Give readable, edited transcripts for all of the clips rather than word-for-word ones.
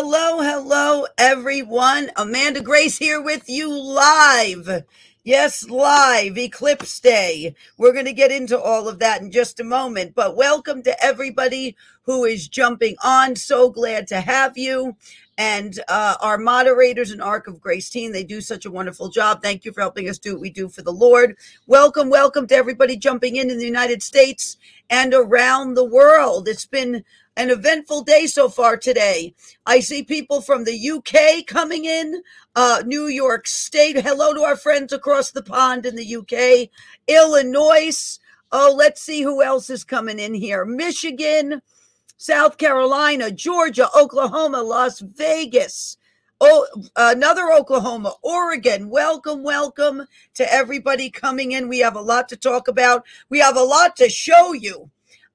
Hello, everyone. Amanda Grace here with you live. Yes, live, Eclipse Day. We're going to get into all of that in just a moment, but welcome to everybody who is jumping on. So glad to have you. And our moderators and Ark of Grace team, they do such a wonderful job. Thank you for helping us do what we do for the Lord. Welcome to everybody jumping in the United States and around the world. It's been an eventful day so far today. I see people from the UK coming in, New York State. Hello to our friends across the pond in the UK, Illinois. Oh, let's see who else is coming in here. Michigan, South Carolina, Georgia, Oklahoma, Las Vegas. Oh, another Oklahoma, Oregon. Welcome to everybody coming in. We have a lot to talk about. We have a lot to show you.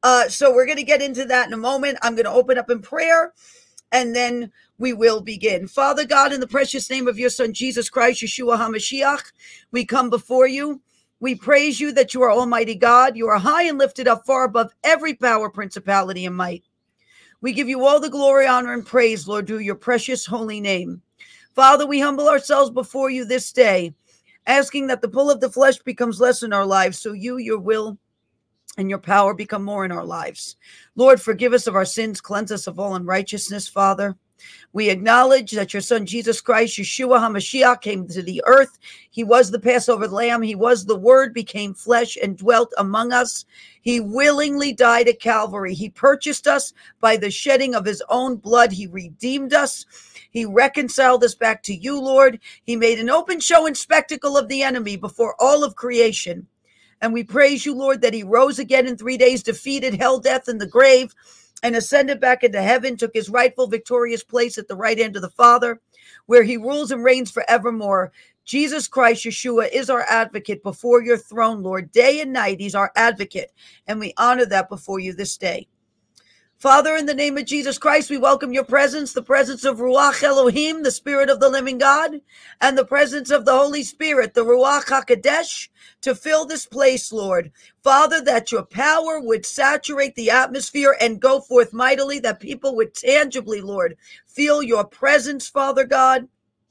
So we're going to get into that in a moment. I'm going to open up in prayer, and then we will begin. Father God, in the precious name of your Son, Jesus Christ, Yeshua HaMashiach, we come before you. We praise you that you are Almighty God. You are high and lifted up far above every power, principality, and might. We give you all the glory, honor, and praise, Lord, through your precious holy name. Father, we humble ourselves before you this day, asking that the pull of the flesh becomes less in our lives, so you, your will, and your power become more in our lives. Lord, forgive us of our sins, cleanse us of all unrighteousness, Father. We acknowledge that your Son, Jesus Christ, Yeshua HaMashiach, came to the earth. He was the Passover lamb. He was the Word, became flesh, and dwelt among us. He willingly died at Calvary. He purchased us by the shedding of his own blood. He redeemed us. He reconciled us back to you, Lord. He made an open show and spectacle of the enemy before all of creation. And we praise you, Lord, that he rose again in 3 days, defeated hell, death, and the grave, and ascended back into heaven, took his rightful victorious place at the right hand of the Father, where he rules and reigns forevermore. Jesus Christ, Yeshua, is our advocate before your throne, Lord. Day and night, he's our advocate, and we honor that before you this day. Father, in the name of Jesus Christ, we welcome your presence, the presence of Ruach Elohim, the Spirit of the living God, and the presence of the Holy Spirit, the Ruach HaKodesh, to fill this place, Lord. Father, that your power would saturate the atmosphere and go forth mightily, that people would tangibly, Lord, feel your presence, Father God.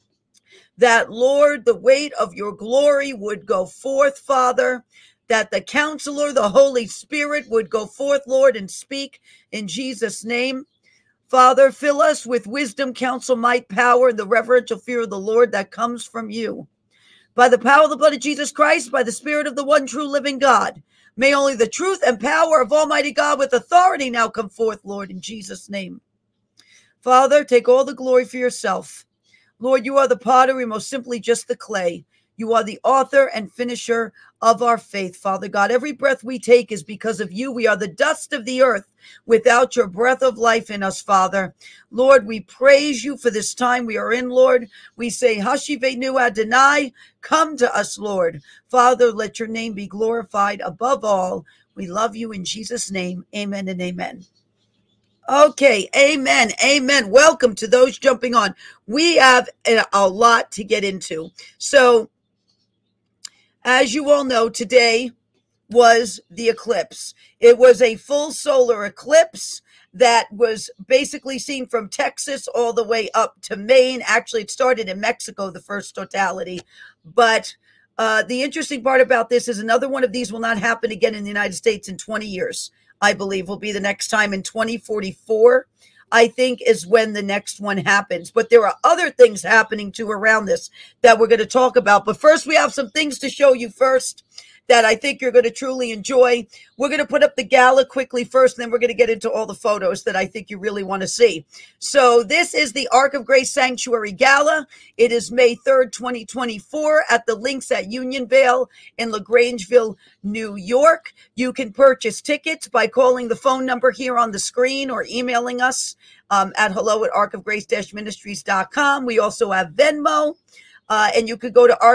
That, Lord, the weight of your glory would go forth, Father, that the counselor, the Holy Spirit, would go forth, Lord, and speak in Jesus' name. Father, fill us with wisdom, counsel, might, power, and the reverential fear of the Lord that comes from you. By the power of the blood of Jesus Christ, by the Spirit of the one true living God, may only the truth and power of Almighty God with authority now come forth, Lord, in Jesus' name. Father, take all the glory for yourself. Lord, you are the potter, we most simply just the clay. You are the author and finisher of our faith, Father God. Every breath we take is because of you. We are the dust of the earth without your breath of life in us, Father. Lord, we praise you for this time we are in, Lord. We say, Hashivenu Adonai, come to us, Lord. Father, let your name be glorified above all. We love you in Jesus' name. Amen and amen. Okay, amen. Welcome to those jumping on. We have a lot to get into. So, as you all know, today was the eclipse. It was a full solar eclipse that was basically seen from Texas all the way up to Maine. Actually, it started in Mexico, the first totality. But the interesting part about this is another one of these will not happen again in the United States in 20 years. I believe will be the next time in 2044. I think is when the next one happens. But there are other things happening too around this that we're going to talk about. But first, we have some things to show you first that I think you're going to truly enjoy. We're going to put up the gala quickly first, and then we're going to get into all the photos that I think you really want to see. So this is the Ark of Grace Sanctuary Gala. It is May 3rd, 2024 at the Links at Unionvale in LaGrangeville, New York. You can purchase tickets by calling the phone number here on the screen or emailing us at hello@arkofgrace-ministries.com. We also have Venmo, and you could go to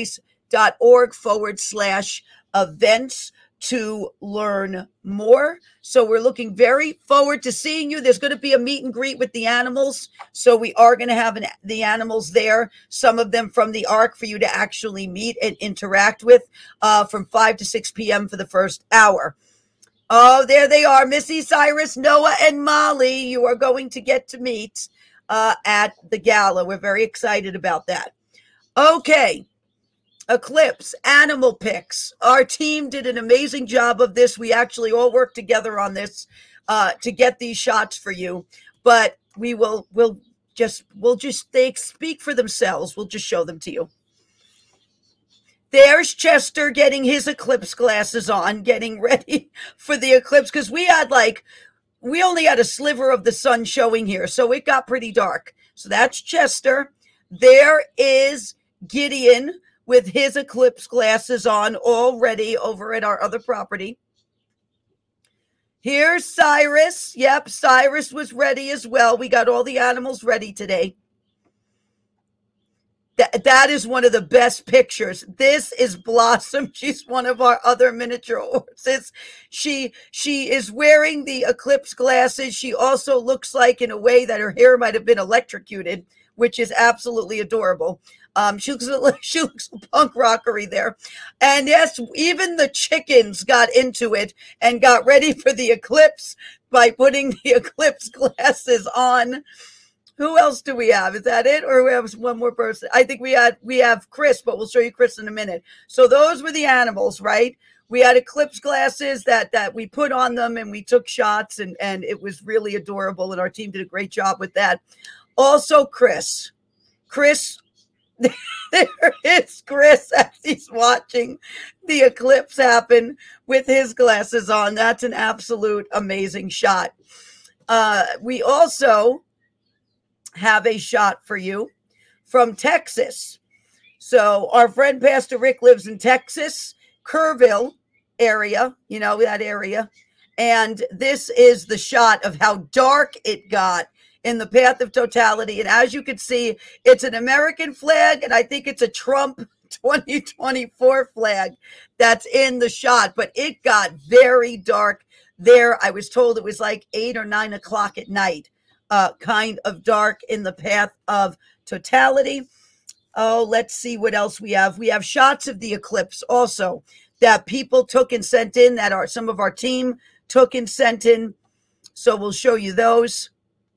arkofgrace.org/events to learn more. So we're looking very forward to seeing you. There's going to be a meet and greet with the animals. So we are going to have the animals there, some of them from the Ark for you to actually meet and interact with from 5 to 6 p.m. for the first hour. Oh, there they are, Missy, Cyrus, Noah, and Molly. You are going to get to meet. at the gala. We're very excited about that. Okay. Eclipse, animal pics. Our team did an amazing job of this. We actually all worked together on this to get these shots for you. But we'll just they speak for themselves. We'll just show them to you. There's Chester getting his eclipse glasses on, getting ready for the eclipse, because we only had a sliver of the sun showing here, so it got pretty dark. So that's Chester. There is Gideon with his eclipse glasses on already over at our other property. Here's Cyrus. Yep, Cyrus was ready as well. We got all the animals ready today. That is one of the best pictures. This is Blossom. She's one of our other miniature horses. She is wearing the eclipse glasses. She also looks like, in a way, that her hair might have been electrocuted, which is absolutely adorable. She looks punk rockery there. And yes, even the chickens got into it and got ready for the eclipse by putting the eclipse glasses on. Who else do we have? Is that it? Or we have one more person? I think we have Chris, but we'll show you Chris in a minute. So those were the animals, right? We had eclipse glasses that we put on them, and we took shots, and it was really adorable, and our team did a great job with that. Also, Chris, there is Chris as he's watching the eclipse happen with his glasses on. That's an absolute amazing shot. We also have a shot for you from Texas. So our friend Pastor Rick lives in Texas, Kerrville area, you know, that area. And this is the shot of how dark it got in the Path of Totality. And as you can see, it's an American flag, and I think it's a Trump 2024 flag that's in the shot. But it got very dark there. I was told it was like 8 or 9 o'clock at night. Kind of dark in the Path of Totality. Oh, let's see what else we have. We have shots of the eclipse also that people took and sent in, that some of our team took and sent in. So we'll show you those.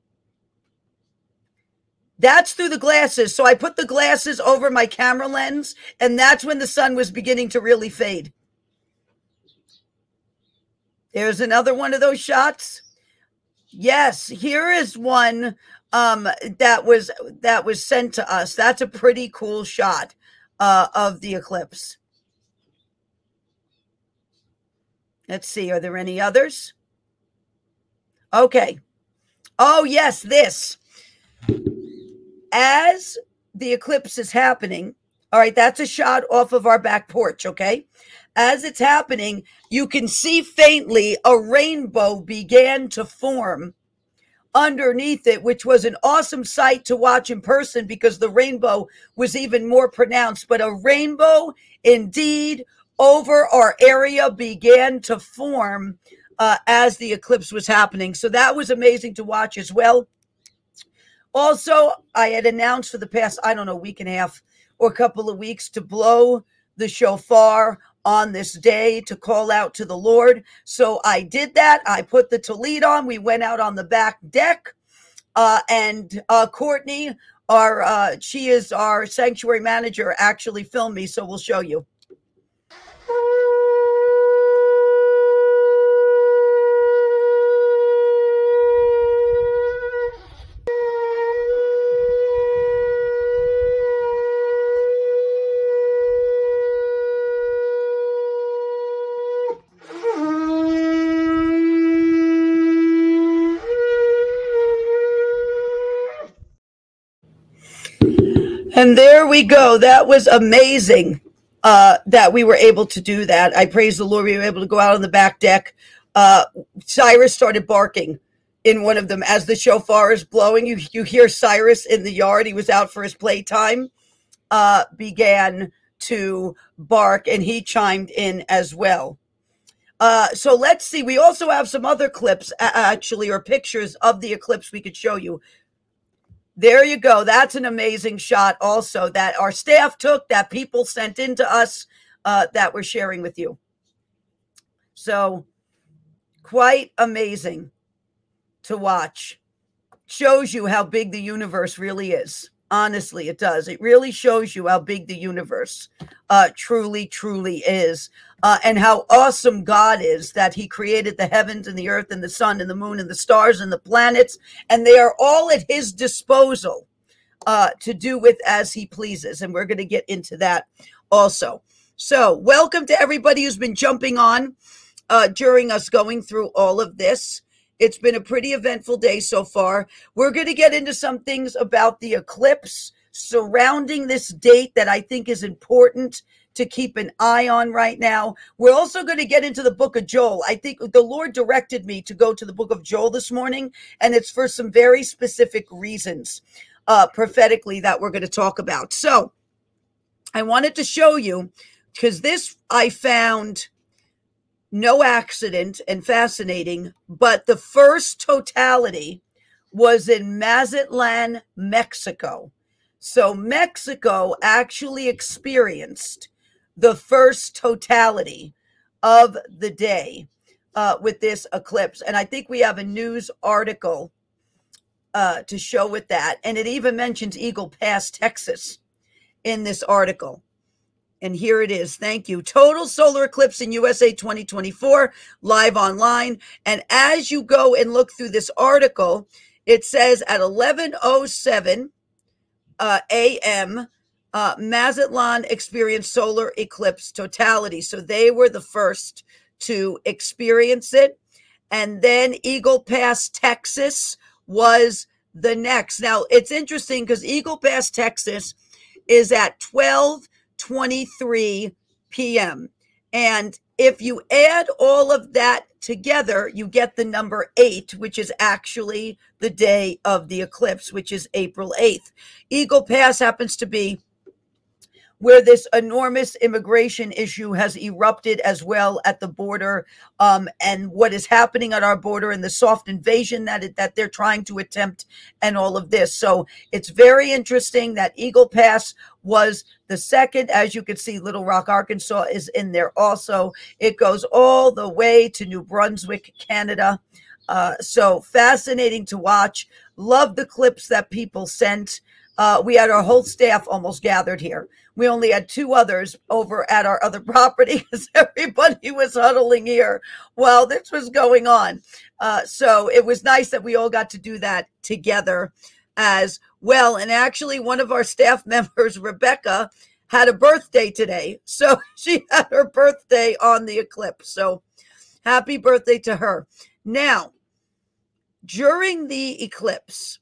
That's through the glasses. So I put the glasses over my camera lens, and that's when the sun was beginning to really fade. There's another one of those shots. Yes, here is one that was sent to us. That's a pretty cool shot of the eclipse. Let's see, are there any others? Okay. Oh, yes, this. As the eclipse is happening, all right, that's a shot off of our back porch, okay? As it's happening, you can see faintly a rainbow began to form underneath it, which was an awesome sight to watch in person because the rainbow was even more pronounced. But a rainbow indeed over our area began to form as the eclipse was happening. So that was amazing to watch as well. Also, I had announced for the past, week and a half or a couple of weeks to blow the shofar on this day to call out to the Lord. So I did that. I put the tallit on. We went out on the back deck. And Courtney, she is our sanctuary manager, actually filmed me. So we'll show you. And there we go. That was amazing that we were able to do that. I praise the Lord. We were able to go out on the back deck. Cyrus started barking in one of them as the shofar is blowing. You hear Cyrus in the yard. He was out for his playtime. Began to bark, and he chimed in as well. So let's see. We also have some other clips, actually, or pictures of the eclipse we could show you. There you go. That's an amazing shot also that our staff took, that people sent in to us, that we're sharing with you. So quite amazing to watch. shows you how big the universe really is. Honestly, it does. It really shows you how big the universe truly, truly is, and how awesome God is, that he created the heavens and the earth and the sun and the moon and the stars and the planets, and they are all at his disposal to do with as he pleases. And we're going to get into that also. So welcome to everybody who's been jumping on during us going through all of this. It's been a pretty eventful day so far. We're going to get into some things about the eclipse surrounding this date that I think is important to keep an eye on right now. We're also going to get into the book of Joel. I think the Lord directed me to go to the book of Joel this morning, and it's for some very specific reasons prophetically that we're going to talk about. So I wanted to show you, because this I found no accident and fascinating, but the first totality was in Mazatlan, Mexico. So Mexico actually experienced the first totality of the day with this eclipse. And I think we have a news article to show with that. And it even mentions Eagle Pass, Texas in this article. And here it is. Thank you. Total solar eclipse in USA 2024, live online. And as you go and look through this article, it says at 11:07 a.m., Mazatlan experienced solar eclipse totality. So they were the first to experience it. And then Eagle Pass, Texas was the next. Now, it's interesting because Eagle Pass, Texas is at 12:23 p.m. And if you add all of that together, you get the number 8, which is actually the day of the eclipse, which is April 8th. Eagle Pass happens to be where this enormous immigration issue has erupted as well at the border, and what is happening at our border and the soft invasion that they're trying to attempt and all of this. So it's very interesting that Eagle Pass was the second. As you can see, Little Rock, Arkansas is in there also. It goes all the way to New Brunswick, Canada. So fascinating to watch. Love the clips that people sent. We had our whole staff almost gathered here. We only had 2 others over at our other property because everybody was huddling here while this was going on. So it was nice that we all got to do that together as well. And actually, one of our staff members, Rebecca, had a birthday today. So she had her birthday on the eclipse. So happy birthday to her. Now, during the eclipse,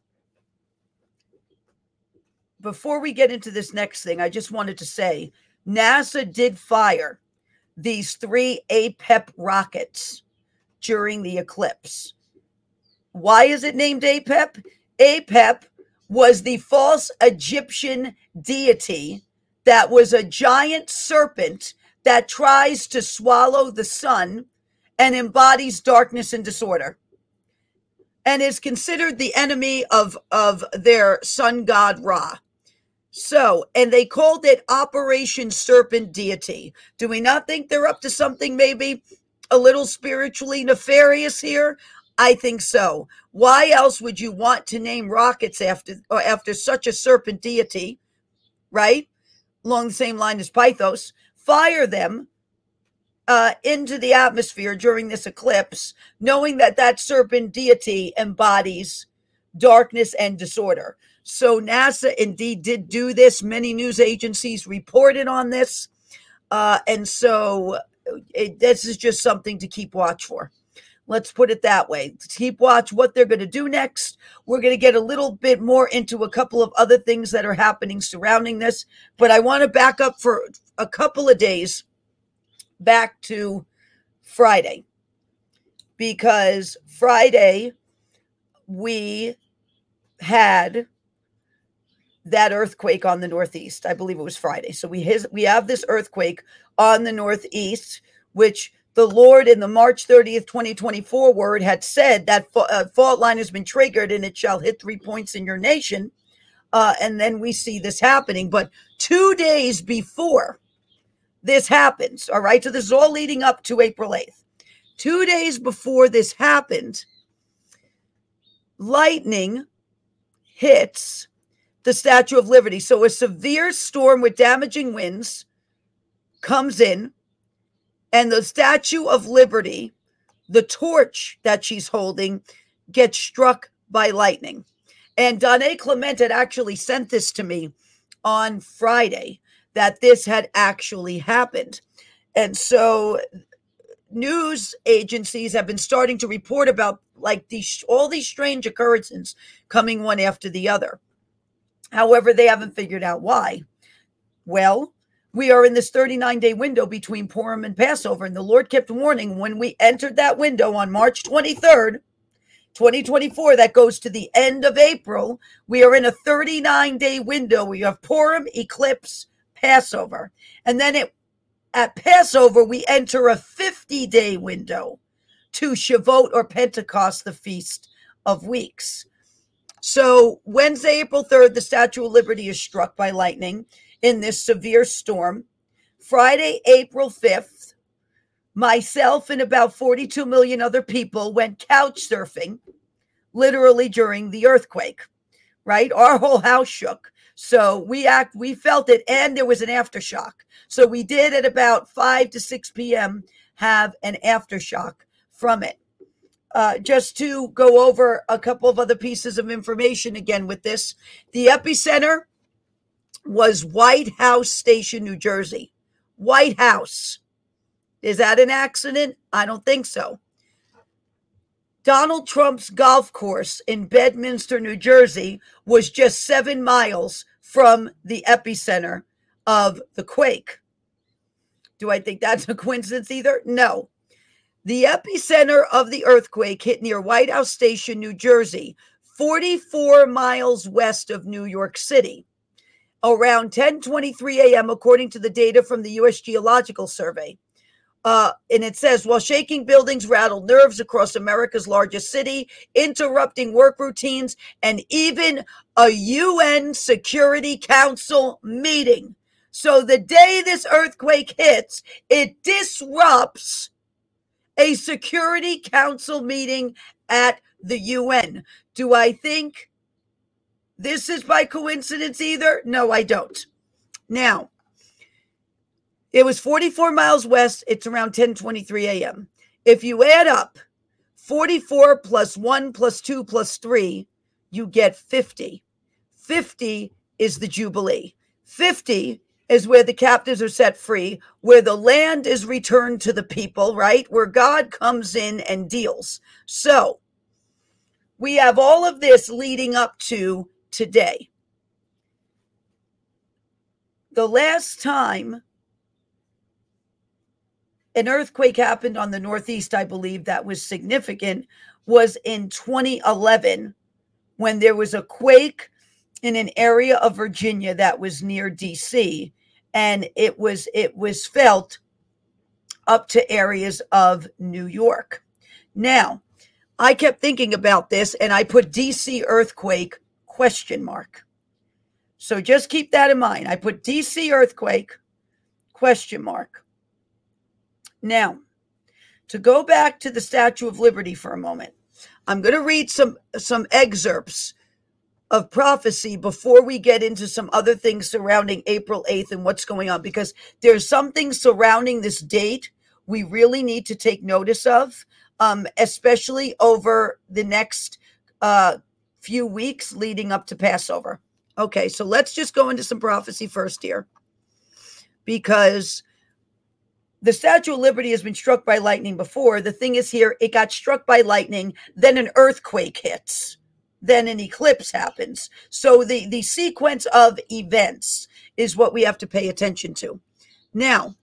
before we get into this next thing, I just wanted to say NASA did fire these 3 APEP rockets during the eclipse. Why is it named APEP? APEP was the false Egyptian deity that was a giant serpent that tries to swallow the sun and embodies darkness and disorder, and is considered the enemy of their sun god Ra. So, and they called it Operation Serpent Deity. Do we not think they're up to something maybe a little spiritually nefarious here? I think so. Why else would you want to name rockets after such a serpent deity, right? Along the same line as Pythos, fire them into the atmosphere during this eclipse, knowing that that serpent deity embodies darkness and disorder. So NASA indeed did do this. Many news agencies reported on this. And so this is just something to keep watch for. Let's put it that way. Keep watch what they're going to do next. We're going to get a little bit more into a couple of other things that are happening surrounding this. But I want to back up for a couple of days back to Friday. Because Friday we had that earthquake on the Northeast. I believe it was Friday. So we have this earthquake on the Northeast, which the Lord in the March 30th, 2024 word had said that fault line has been triggered and it shall hit 3 points in your nation. And then we see this happening. But 2 days before this happens, all right, so this is all leading up to April 8th. 2 days before this happened, lightning hits the Statue of Liberty. So a severe storm with damaging winds comes in, and the Statue of Liberty, the torch that she's holding, gets struck by lightning. And Donna Clement had actually sent this to me on Friday, that this had actually happened. And so news agencies have been starting to report about like all these strange occurrences coming one after the other. However, they haven't figured out why. Well, we are in this 39-day window between Purim and Passover, and the Lord kept warning when we entered that window on March 23rd, 2024, that goes to the end of April. We are in a 39-day window. We have Purim, eclipse, Passover. And then at Passover, we enter a 50-day window to Shavuot or Pentecost, the Feast of Weeks. So Wednesday, April 3rd, the Statue of Liberty is struck by lightning in this severe storm. Friday, April 5th, myself and about 42 million other people went couch surfing, literally during the earthquake, right? Our whole house shook. So we felt it, and there was an aftershock. So we did at about 5 to 6 p.m. have an aftershock from it. Just to go over a couple of other pieces of information again with this, the epicenter was White House Station, New Jersey. White House. Is that an accident? I don't think so. Donald Trump's golf course in Bedminster, New Jersey, was just 7 miles from the epicenter of the quake. Do I think that's a coincidence either? No. The epicenter of the earthquake hit near White House Station, New Jersey, 44 miles west of New York City, around 10:23 a.m., according to the data from the U.S. Geological Survey. And it says, while shaking buildings rattled nerves across America's largest city, interrupting work routines, and even a UN Security Council meeting. So the day this earthquake hits, it disrupts a Security Council meeting at the UN. Do I think this is by coincidence either? No, I don't. Now, it was 44 miles west. It's around 10:23 a.m. If you add up 44 plus 1 plus 2 plus 3, you get 50. 50 is the Jubilee. 50 is where the captives are set free, where the land is returned to the people, right? Where God comes in and deals. So we have all of this leading up to today. The last time an earthquake happened on the Northeast, I believe that was significant, was in 2011, when there was a quake in an area of Virginia that was near DC, and it was felt up to areas of New York. Now, I kept thinking about this, and I put DC earthquake ? So just keep that in mind. I put DC earthquake ? Now, to go back to the Statue of Liberty for a moment, I'm going to read some excerpts of prophecy before we get into some other things surrounding April 8th and what's going on, because there's some things surrounding this date we really need to take notice of, especially over the next few weeks leading up to Passover. Okay, so let's just go into some prophecy first here, because the Statue of Liberty has been struck by lightning before. The thing is here, it got struck by lightning, then an earthquake hits, then an eclipse happens. So the sequence of events is what we have to pay attention to. Now,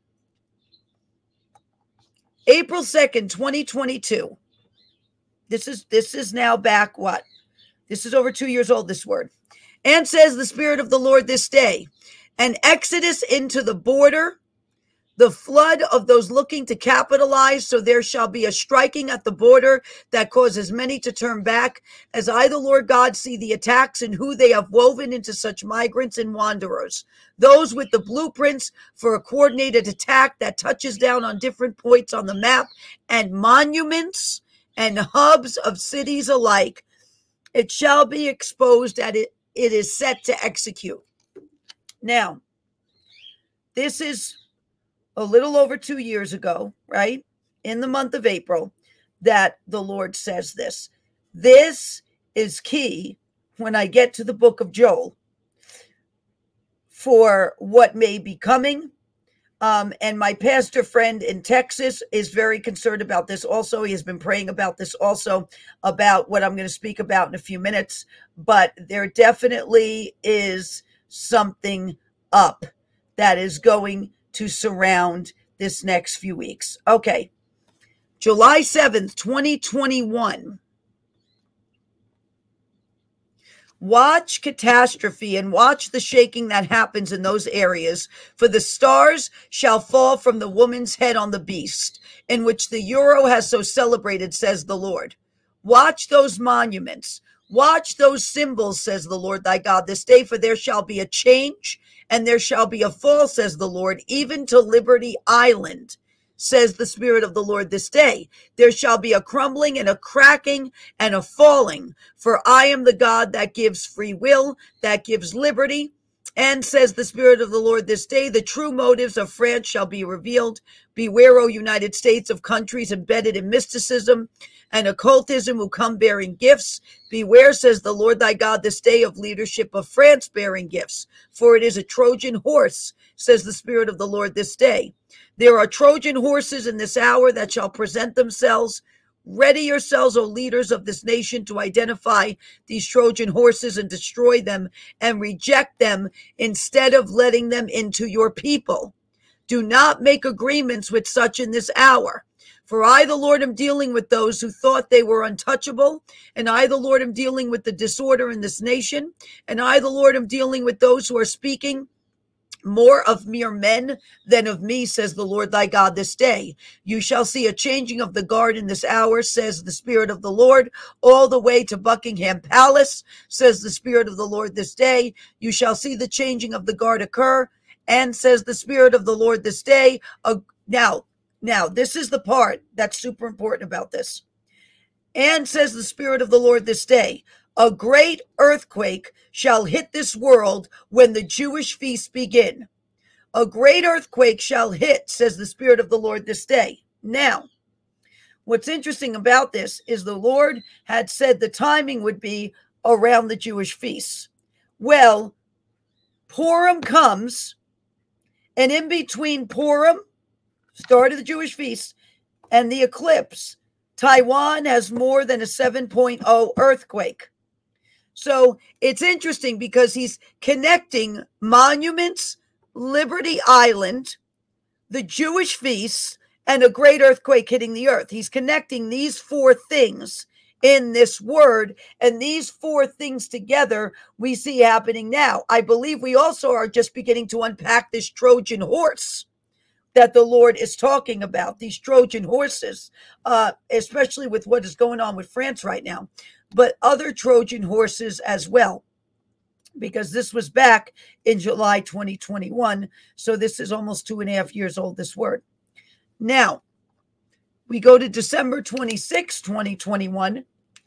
April 2nd, 2022. This is now back what? This is over 2 years old, this word. And says the Spirit of the Lord this day, an exodus into the border, the flood of those looking to capitalize, so there shall be a striking at the border that causes many to turn back, as I, the Lord God, see the attacks and who they have woven into such migrants and wanderers, those with the blueprints for a coordinated attack that touches down on different points on the map and monuments and hubs of cities alike. It shall be exposed that it is set to execute. Now, this is a little over 2 years ago, right? In the month of April, that the Lord says this. This is key when I get to the book of Joel for what may be coming. And my pastor friend in Texas is very concerned about this also. He has been praying about this also, about what I'm going to speak about in a few minutes. But there definitely is something up that is going to surround this next few weeks. Okay. July 7th, 2021. Watch catastrophe and watch the shaking that happens in those areas, for the stars shall fall from the woman's head on the beast, in which the euro has so celebrated, says the Lord. Watch those monuments. Watch those symbols, says the Lord thy God, this day, for there shall be a change, and there shall be a fall, says the Lord, even to Liberty Island, says the Spirit of the Lord this day. There shall be a crumbling and a cracking and a falling, for I am the God that gives free will, that gives liberty. And says the Spirit of the Lord this day, the true motives of France shall be revealed. Beware, O United States, of countries embedded in mysticism and occultism who come bearing gifts. Beware, says the Lord thy God, this day, of leadership of France bearing gifts, for it is a Trojan horse, says the Spirit of the Lord this day. There are Trojan horses in this hour that shall present themselves. Ready yourselves, O leaders of this nation, to identify these Trojan horses and destroy them and reject them instead of letting them into your people. Do not make agreements with such in this hour. For I, the Lord, am dealing with those who thought they were untouchable, and I, the Lord, am dealing with the disorder in this nation, and I, the Lord, am dealing with those who are speaking more of mere men than of me, says the Lord thy God this day. You shall see a changing of the guard in this hour, says the Spirit of the Lord, all the way to Buckingham Palace, says the Spirit of the Lord this day. You shall see the changing of the guard occur, and says the Spirit of the Lord this day. Now, this is the part that's super important about this. And says the Spirit of the Lord this day, a great earthquake shall hit this world when the Jewish feasts begin. A great earthquake shall hit, says the Spirit of the Lord this day. Now, what's interesting about this is the Lord had said the timing would be around the Jewish feasts. Well, Purim comes, and in between Purim, start of the Jewish feasts, and the eclipse, Taiwan has more than a 7.0 earthquake. So it's interesting because he's connecting monuments, Liberty Island, the Jewish feasts, and a great earthquake hitting the earth. He's connecting these four things in this word, and these four things together we see happening now. I believe we also are just beginning to unpack this Trojan horse that the Lord is talking about, these Trojan horses, especially with what is going on with France right now, but other Trojan horses as well, because this was back in July 2021. So this is almost 2.5 years old, this word. Now, we go to December 26, 2021,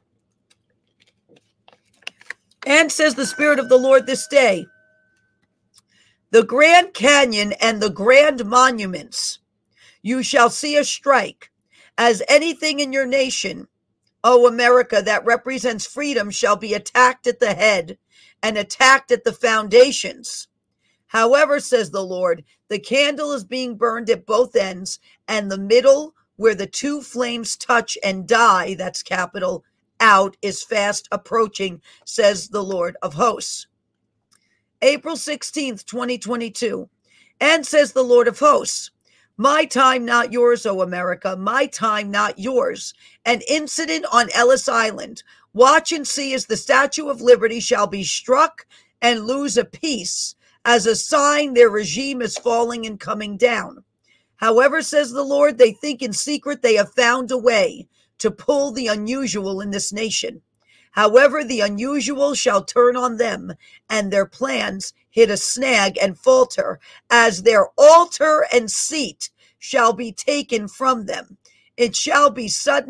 and says the Spirit of the Lord this day, the Grand Canyon and the grand monuments, you shall see a strike, as anything in your nation, O America, that represents freedom shall be attacked at the head and attacked at the foundations. However, says the Lord, the candle is being burned at both ends, and the middle, where the two flames touch and die, that's capital, out, is fast approaching, says the Lord of hosts. April 16th, 2022, and says the Lord of hosts, my time, not yours, O America, my time, not yours. An incident on Ellis Island. Watch and see as the Statue of Liberty shall be struck and lose a piece, as a sign their regime is falling and coming down. However, says the Lord, they think in secret they have found a way to pull the unusual in this nation. However, the unusual shall turn on them, and their plans hit a snag and falter, as their altar and seat shall be taken from them. It shall be sudden,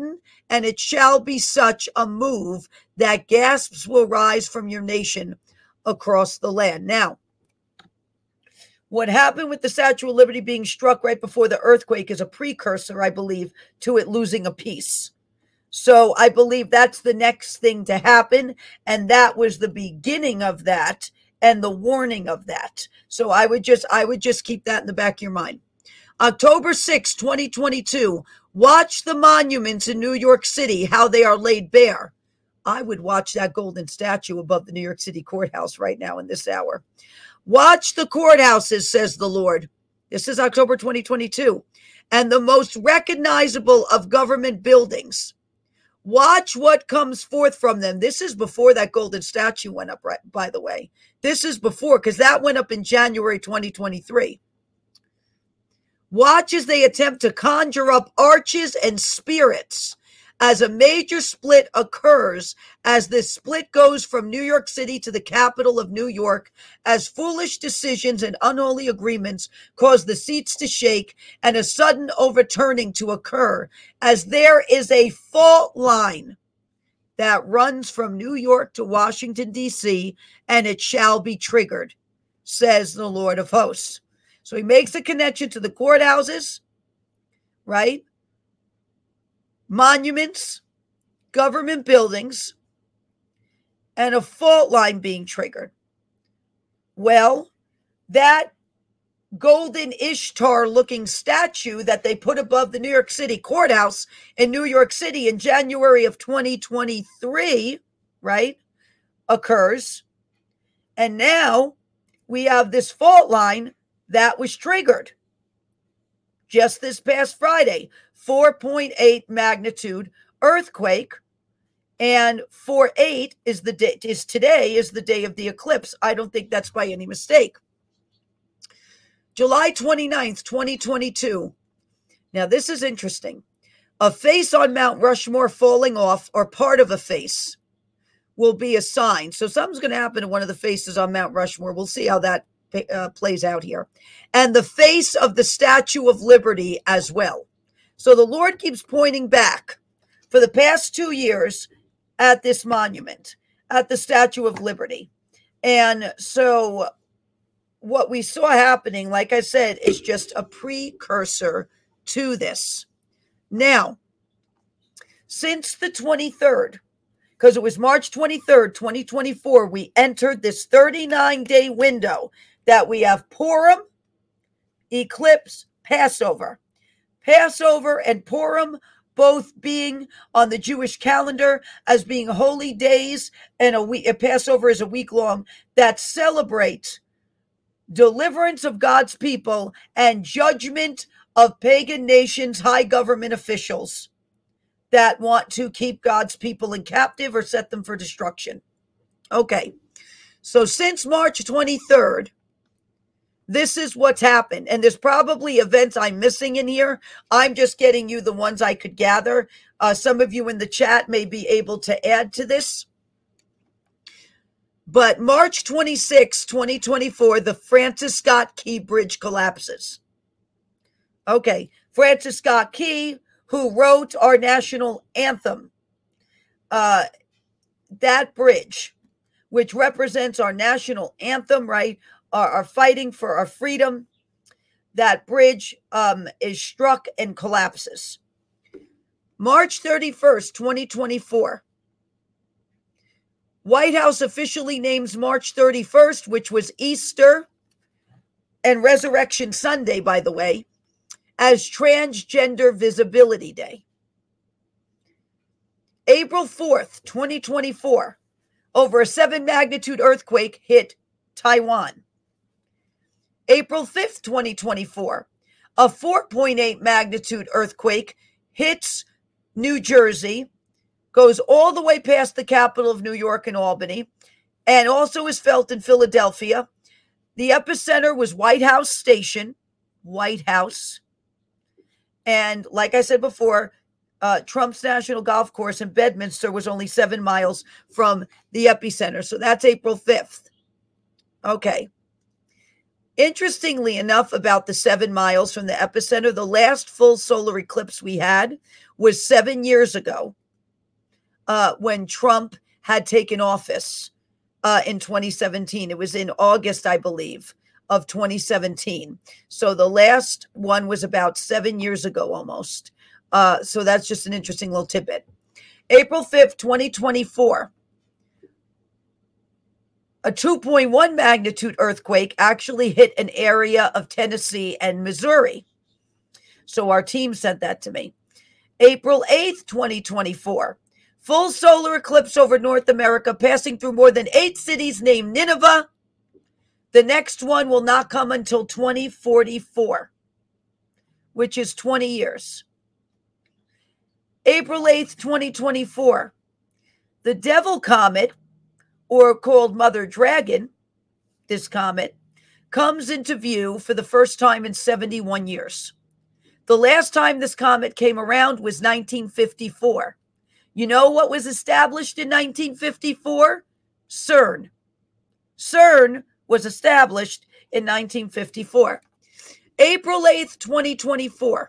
and it shall be such a move that gasps will rise from your nation across the land. Now, what happened with the Statue of Liberty being struck right before the earthquake is a precursor, I believe, to it losing a piece. So I believe that's the next thing to happen, and that was the beginning of that and the warning of that. So I would just keep that in the back of your mind. October 6, 2022, watch the monuments in New York City, how they are laid bare. I would watch that golden statue above the New York City courthouse right now in this hour. Watch the courthouses, says the Lord. This is October 2022. And the most recognizable of government buildings. Watch what comes forth from them. This is before that golden statue went up, right, by the way. This is before, because that went up in January 2023. Watch as they attempt to conjure up arches and spirits as a major split occurs, as this split goes from New York City to the capital of New York, as foolish decisions and unholy agreements cause the seats to shake and a sudden overturning to occur, as there is a fault line that runs from New York to Washington, D.C., and it shall be triggered, says the Lord of hosts. So he makes a connection to the courthouses, right? Monuments, government buildings, and a fault line being triggered. Well, that golden Ishtar-looking statue that they put above the New York City courthouse in New York City in January of 2023, right, occurs. And now we have this fault line that was triggered just this past Friday. 4.8 magnitude earthquake, and 4.8 is today is the day of the eclipse. I don't think that's by any mistake. July 29th, 2022. Now this is interesting. A face on Mount Rushmore falling off, or part of a face, will be a sign. So something's going to happen to one of the faces on Mount Rushmore. We'll see how that plays out here. And the face of the Statue of Liberty as well. So the Lord keeps pointing back for the past 2 years at this monument, at the Statue of Liberty. And so what we saw happening, like I said, is just a precursor to this. Now, since the 23rd, because it was March 23rd, 2024, we entered this 39-day window that we have Purim, eclipse, Passover. Passover and Purim both being on the Jewish calendar as being holy days, and Passover is a week long, that celebrate deliverance of God's people and judgment of pagan nations' high government officials that want to keep God's people in captive or set them for destruction. Okay, so since March 23rd, this is what's happened. And there's probably events I'm missing in here. I'm just getting you the ones I could gather. Some of you in the chat may be able to add to this. But March 26, 2024, the Francis Scott Key Bridge collapses. Okay, Francis Scott Key, who wrote our national anthem, that bridge, which represents our national anthem, right? Are fighting for our freedom, that bridge is struck and collapses. March 31st, 2024. White House officially names March 31st, which was Easter and Resurrection Sunday, by the way, as Transgender Visibility Day. April 4th, 2024, over a 7 magnitude earthquake hit Taiwan. April 5th, 2024, a 4.8 magnitude earthquake hits New Jersey, goes all the way past the capital of New York and Albany, and also is felt in Philadelphia. The epicenter was White House Station, White House. And like I said before, Trump's National Golf Course in Bedminster was only 7 miles from the epicenter. So that's April 5th. Okay. Interestingly enough, about the 7 miles from the epicenter, the last full solar eclipse we had was 7 years ago, when Trump had taken office in 2017. It was in August, I believe, of 2017. So the last one was about 7 years ago almost. So that's just an interesting little tidbit. April 5th, 2024. A 2.1 magnitude earthquake actually hit an area of Tennessee and Missouri. So our team sent that to me. April 8th, 2024. Full solar eclipse over North America, passing through more than 8 cities named Nineveh. The next one will not come until 2044, which is 20 years. April 8th, 2024. The Devil Comet, or called Mother Dragon, this comet, comes into view for the first time in 71 years. The last time this comet came around was 1954. You know what was established in 1954? CERN. CERN was established in 1954. April 8th, 2024.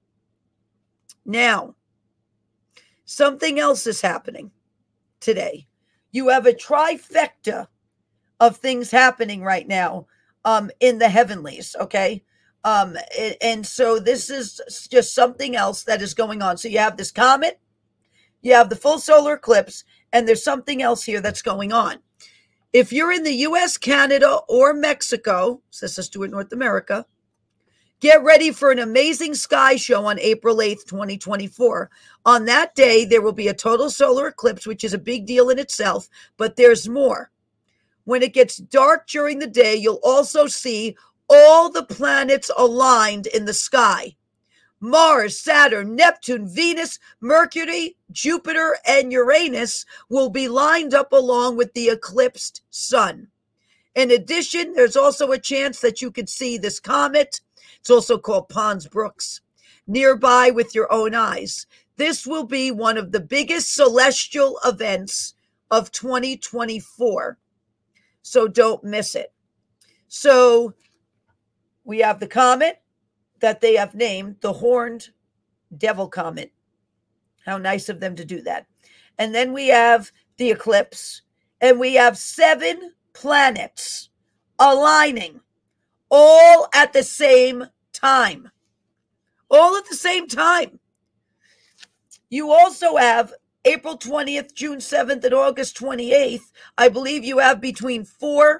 Now, something else is happening today. You have a trifecta of things happening right now in the heavenlies, okay? And so this is just something else that is going on. So you have this comet, you have the full solar eclipse, and there's something else here that's going on. If you're in the U.S., Canada, or Mexico, says us Stewart, North America, get ready for an amazing sky show on April 8th, 2024. On that day, there will be a total solar eclipse, which is a big deal in itself, but there's more. When it gets dark during the day, you'll also see all the planets aligned in the sky. Mars, Saturn, Neptune, Venus, Mercury, Jupiter, and Uranus will be lined up along with the eclipsed sun. In addition, there's also a chance that you could see this comet, it's also called Pons Brooks, nearby with your own eyes. This will be one of the biggest celestial events of 2024. So don't miss it. So we have the comet that they have named the Horned Devil Comet. How nice of them to do that. And then we have the eclipse, and we have 7 planets aligning all at the same time. All at the same time. You also have April 20th, June 7th, and August 28th. I believe you have between 4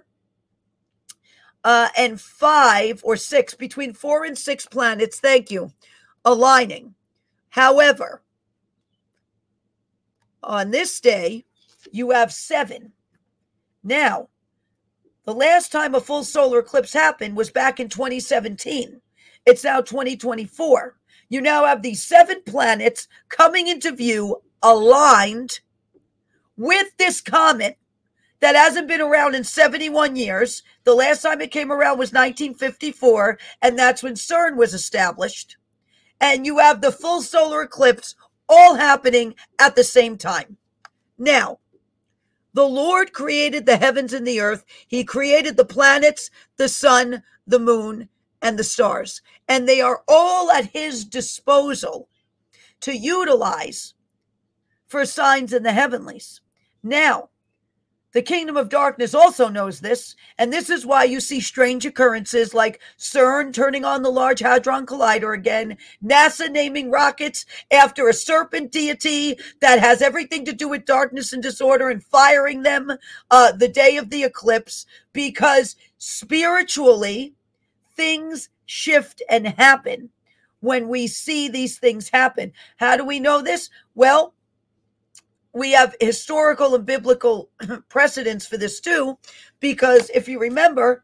and 5 or 6, between 4 and 6 planets, thank you, aligning. However, on this day, you have 7. Now, the last time a full solar eclipse happened was back in 2017. It's now 2024. You now have these 7 planets coming into view, aligned with this comet that hasn't been around in 71 years. The last time it came around was 1954, and that's when CERN was established. And you have the full solar eclipse all happening at the same time. Now, the Lord created the heavens and the earth. He created the planets, the sun, the moon, and the stars. And they are all at his disposal to utilize for signs in the heavenlies. Now, the kingdom of darkness also knows this, and this is why you see strange occurrences like CERN turning on the Large Hadron Collider again, NASA naming rockets after a serpent deity that has everything to do with darkness and disorder and firing them the day of the eclipse, because spiritually things shift and happen when we see these things happen. How do we know this? Well, we have historical and biblical precedents for this too, because if you remember,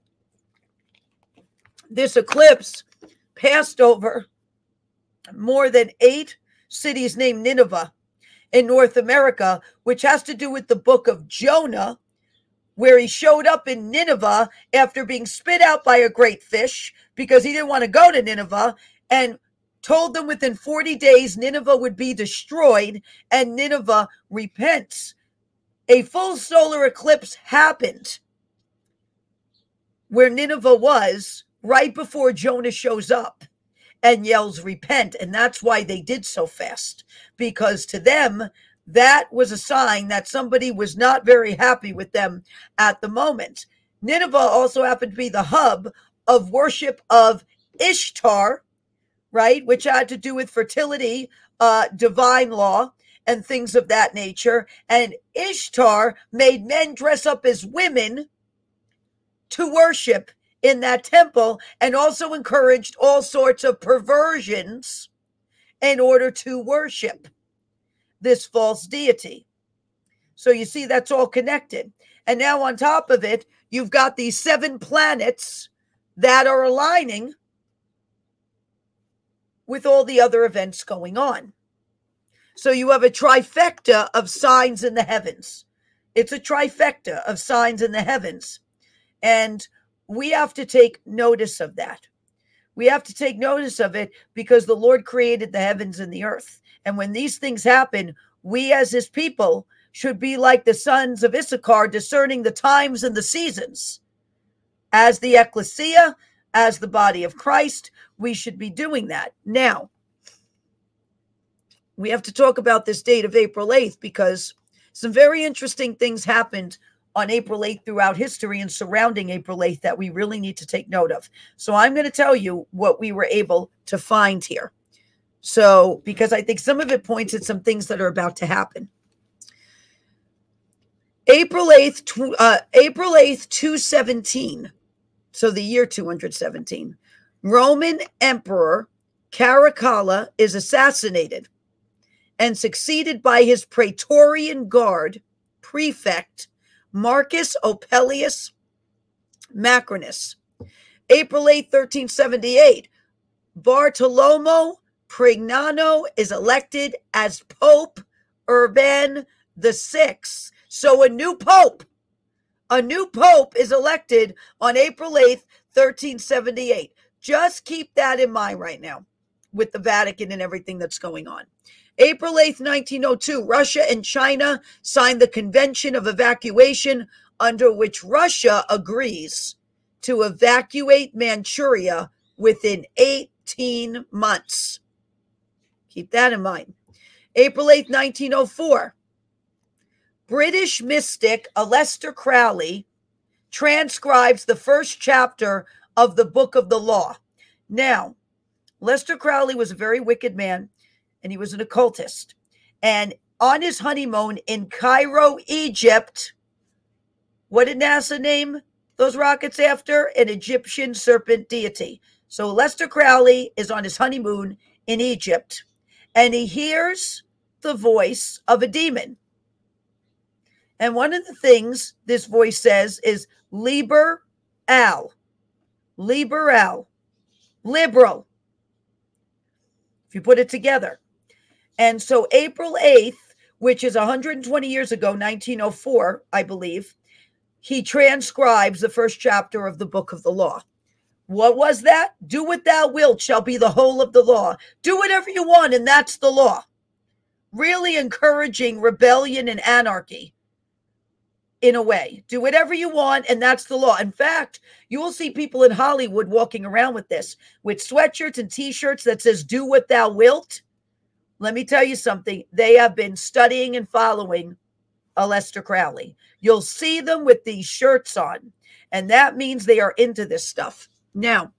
this eclipse passed over more than 8 cities named Nineveh in North America, which has to do with the book of Jonah, where he showed up in Nineveh after being spit out by a great fish because he didn't want to go to Nineveh, and told them within 40 days Nineveh would be destroyed, and Nineveh repents. A full solar eclipse happened where Nineveh was right before Jonah shows up and yells, repent. And that's why they did so fast, because to them, that was a sign that somebody was not very happy with them at the moment. Nineveh also happened to be the hub of worship of Ishtar, right, which had to do with fertility, divine law, and things of that nature. And Ishtar made men dress up as women to worship in that temple, and also encouraged all sorts of perversions in order to worship this false deity. So you see, that's all connected. And now on top of it, you've got these 7 planets that are aligning with all the other events going on. So you have a trifecta of signs in the heavens. It's a trifecta of signs in the heavens. And we have to take notice of that. We have to take notice of it because the Lord created the heavens and the earth. And when these things happen, we as his people should be like the sons of Issachar, discerning the times and the seasons. As the ecclesia, as the body of Christ, we should be doing that. Now, we have to talk about this date of April 8th because some very interesting things happened on April 8th throughout history and surrounding April 8th that we really need to take note of. So I'm going to tell you what we were able to find here. So, because I think some of it points at some things that are about to happen. April 8th, 217. So the year 217. Roman Emperor Caracalla is assassinated and succeeded by his Praetorian Guard prefect, Marcus Opellius Macrinus. April 8, 1378, Bartolomeo Prignano is elected as Pope Urban VI. So a new pope is elected on April 8th, 1378. Just keep that in mind right now with the Vatican and everything that's going on. April 8th, 1902, Russia and China signed the Convention of Evacuation, under which Russia agrees to evacuate Manchuria within 18 months. Keep that in mind. April 8th, 1904, British mystic Aleister Crowley transcribes the first chapter of the Book of the Law. Now, Aleister Crowley was a very wicked man, and he was an occultist. And on his honeymoon in Cairo, Egypt, what did NASA name those rockets after? An Egyptian serpent deity. So Aleister Crowley is on his honeymoon in Egypt, and he hears the voice of a demon. And one of the things this voice says is Liber Al, liberal, liberal, if you put it together. And so April 8th, which is 120 years ago, 1904, I believe, he transcribes the first chapter of the Book of the Law. What was that? Do what thou wilt shall be the whole of the law. Do whatever you want, and that's the law. Really encouraging rebellion and anarchy in a way. Do whatever you want, and that's the law. In fact, you will see people in Hollywood walking around with this, with sweatshirts and T-shirts that says, do what thou wilt. Let me tell you something. They have been studying and following Aleister Crowley. You'll see them with these shirts on, and that means they are into this stuff. Now,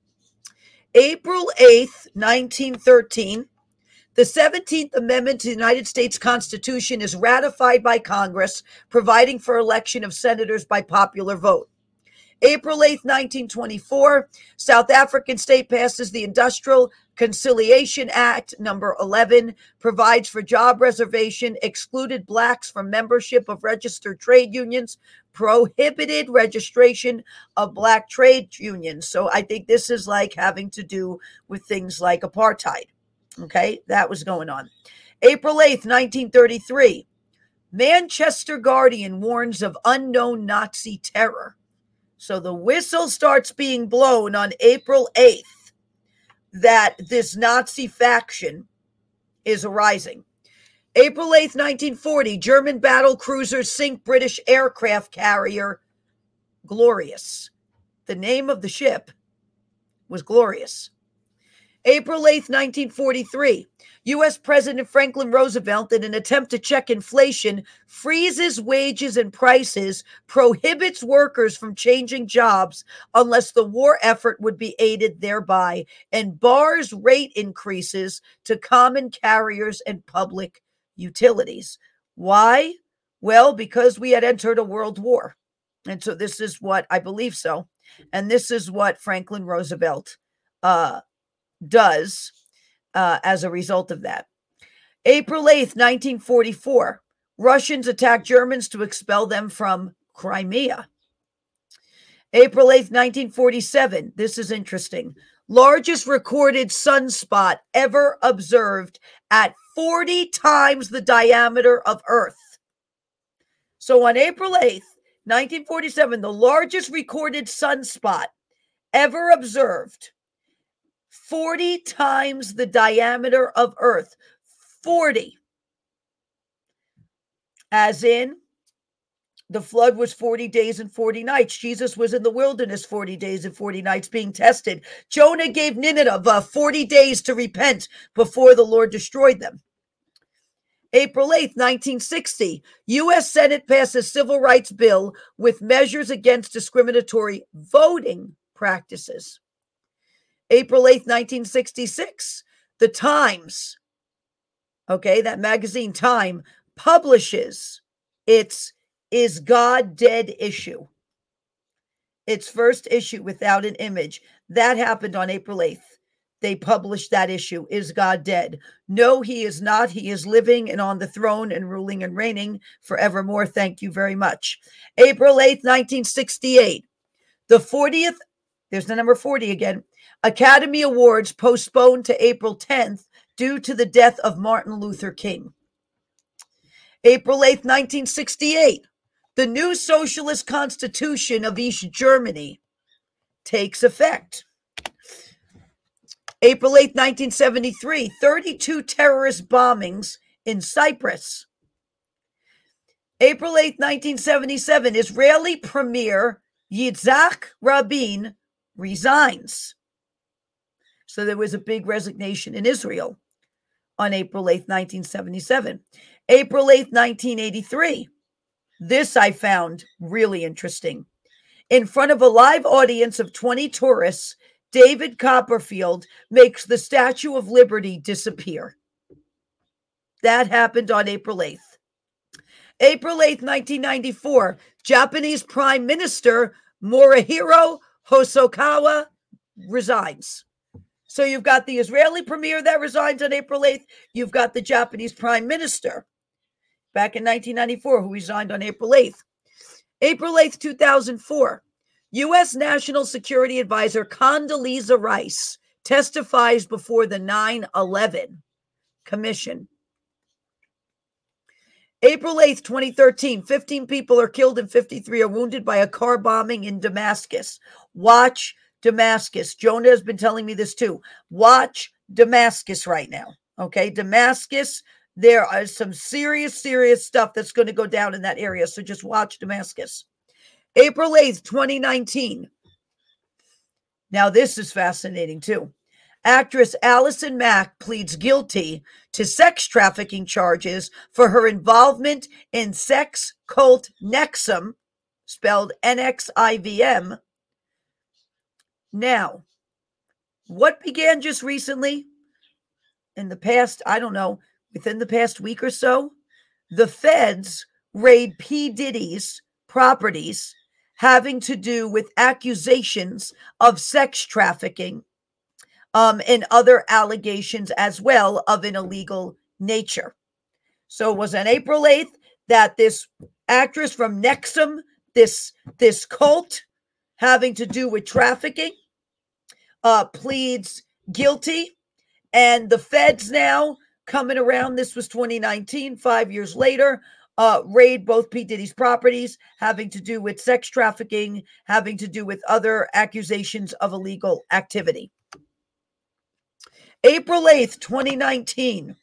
April 8th, 1913, the 17th Amendment to the United States Constitution is ratified by Congress, providing for election of senators by popular vote. April 8th, 1924, South African state passes the Industrial Conciliation Act, number 11, provides for job reservation, excluded blacks from membership of registered trade unions, prohibited registration of black trade unions. So I think this is like having to do with things like apartheid. Okay, that was going on. April 8th, 1933, Manchester Guardian warns of unknown Nazi terror. So the whistle starts being blown on April 8th that this Nazi faction is arising. April 8th, 1940, German battle cruisers sink British aircraft carrier Glorious. the name of the ship was Glorious. April 8th, 1943, U.S. President Franklin Roosevelt, in an attempt to check inflation, freezes wages and prices, prohibits workers from changing jobs unless the war effort would be aided thereby, and bars rate increases to common carriers and public utilities. Why? Well, because we had entered a world war. And so this is what I believe so. And this is what Franklin Roosevelt does as a result of that. April 8th, 1944, Russians attack Germans to expel them from Crimea. April 8th, 1947, this is interesting. Largest recorded sunspot ever observed at 40 times the diameter of Earth. So on April 8th, 1947, the largest recorded sunspot ever observed, 40 times the diameter of Earth. 40. As in, the flood was 40 days and 40 nights. Jesus was in the wilderness 40 days and 40 nights being tested. Jonah gave Nineveh 40 days to repent before the Lord destroyed them. April 8th, 1960, U.S. Senate passes civil rights bill with measures against discriminatory voting practices. April 8th, 1966, the Times, that magazine Time, publishes its Is God Dead issue. Its first issue without an image. That happened on April 8th. They published that issue, Is God Dead? No, he is not. He is living and on the throne and ruling and reigning forevermore. Thank you very much. April 8th, 1968. The 40th, there's the number 40 again, Academy Awards postponed to April 10th due to the death of Martin Luther King. April 8th, 1968. The new socialist constitution of East Germany takes effect. April 8th, 1973, 32 terrorist bombings in Cyprus. April 8th, 1977, Israeli Premier Yitzhak Rabin resigns. So there was a big resignation in Israel on April 8th, 1977. April 8th, 1983. This I found really interesting. In front of a live audience of 20 tourists, David Copperfield makes the Statue of Liberty disappear. That happened on April 8th. April 8th, 1994, Japanese Prime Minister Morihiro Hosokawa resigns. So you've got the Israeli premier that resigns on April 8th. You've got the Japanese Prime Minister back in 1994 who resigned on April 8th. April 8th, 2004. U.S. National Security Advisor Condoleezza Rice testifies before the 9/11 Commission. April 8th, 2013, 15 people are killed and 53 are wounded by a car bombing in Damascus. Watch Damascus. Jonah has been telling me this too. Watch Damascus right now. Okay, Damascus, there are some serious stuff that's going to go down in that area. So just watch Damascus. April 8th, 2019. Now this is fascinating too. Actress Allison Mack pleads guilty to sex trafficking charges for her involvement in sex cult NXIVM, spelled NXIVM. Now, what began just recently, in the past, I don't know, within the past week or so, the feds raid P. Diddy's properties having to do with accusations of sex trafficking and other allegations as well of an illegal nature. So it was on April 8th that this actress from NXIVM, this cult having to do with trafficking, pleads guilty. And the feds now coming around, this was 2019, 5 years later, raid both P. Diddy's properties having to do with sex trafficking, having to do with other accusations of illegal activity. April 8th, 2019.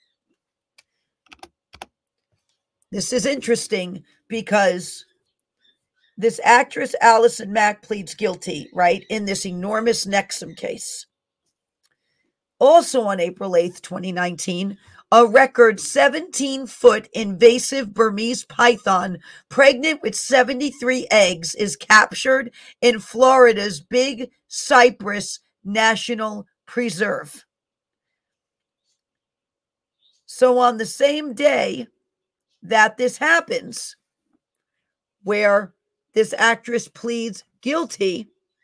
This is interesting because this actress Allison Mack pleads guilty, right, in this enormous Nexum case. Also on April 8th, 2019, a record 17-foot invasive Burmese python pregnant with 73 eggs is captured in Florida's Big Cypress National Preserve. So on the same day that this happens, where this actress pleads guilty,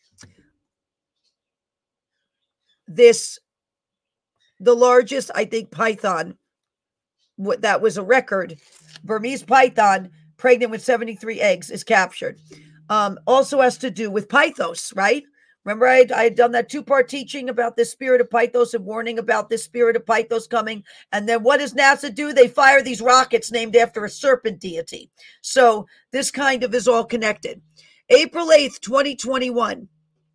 the largest, I think, python, that was a record, Burmese python pregnant with 73 eggs, is captured. Also has to do with Pythos, right? Remember, I had done that 2-part teaching about the spirit of Pythos and warning about this spirit of Pythos coming. And then what does NASA do? They fire these rockets named after a serpent deity. So this kind of is all connected. April 8th, 2021.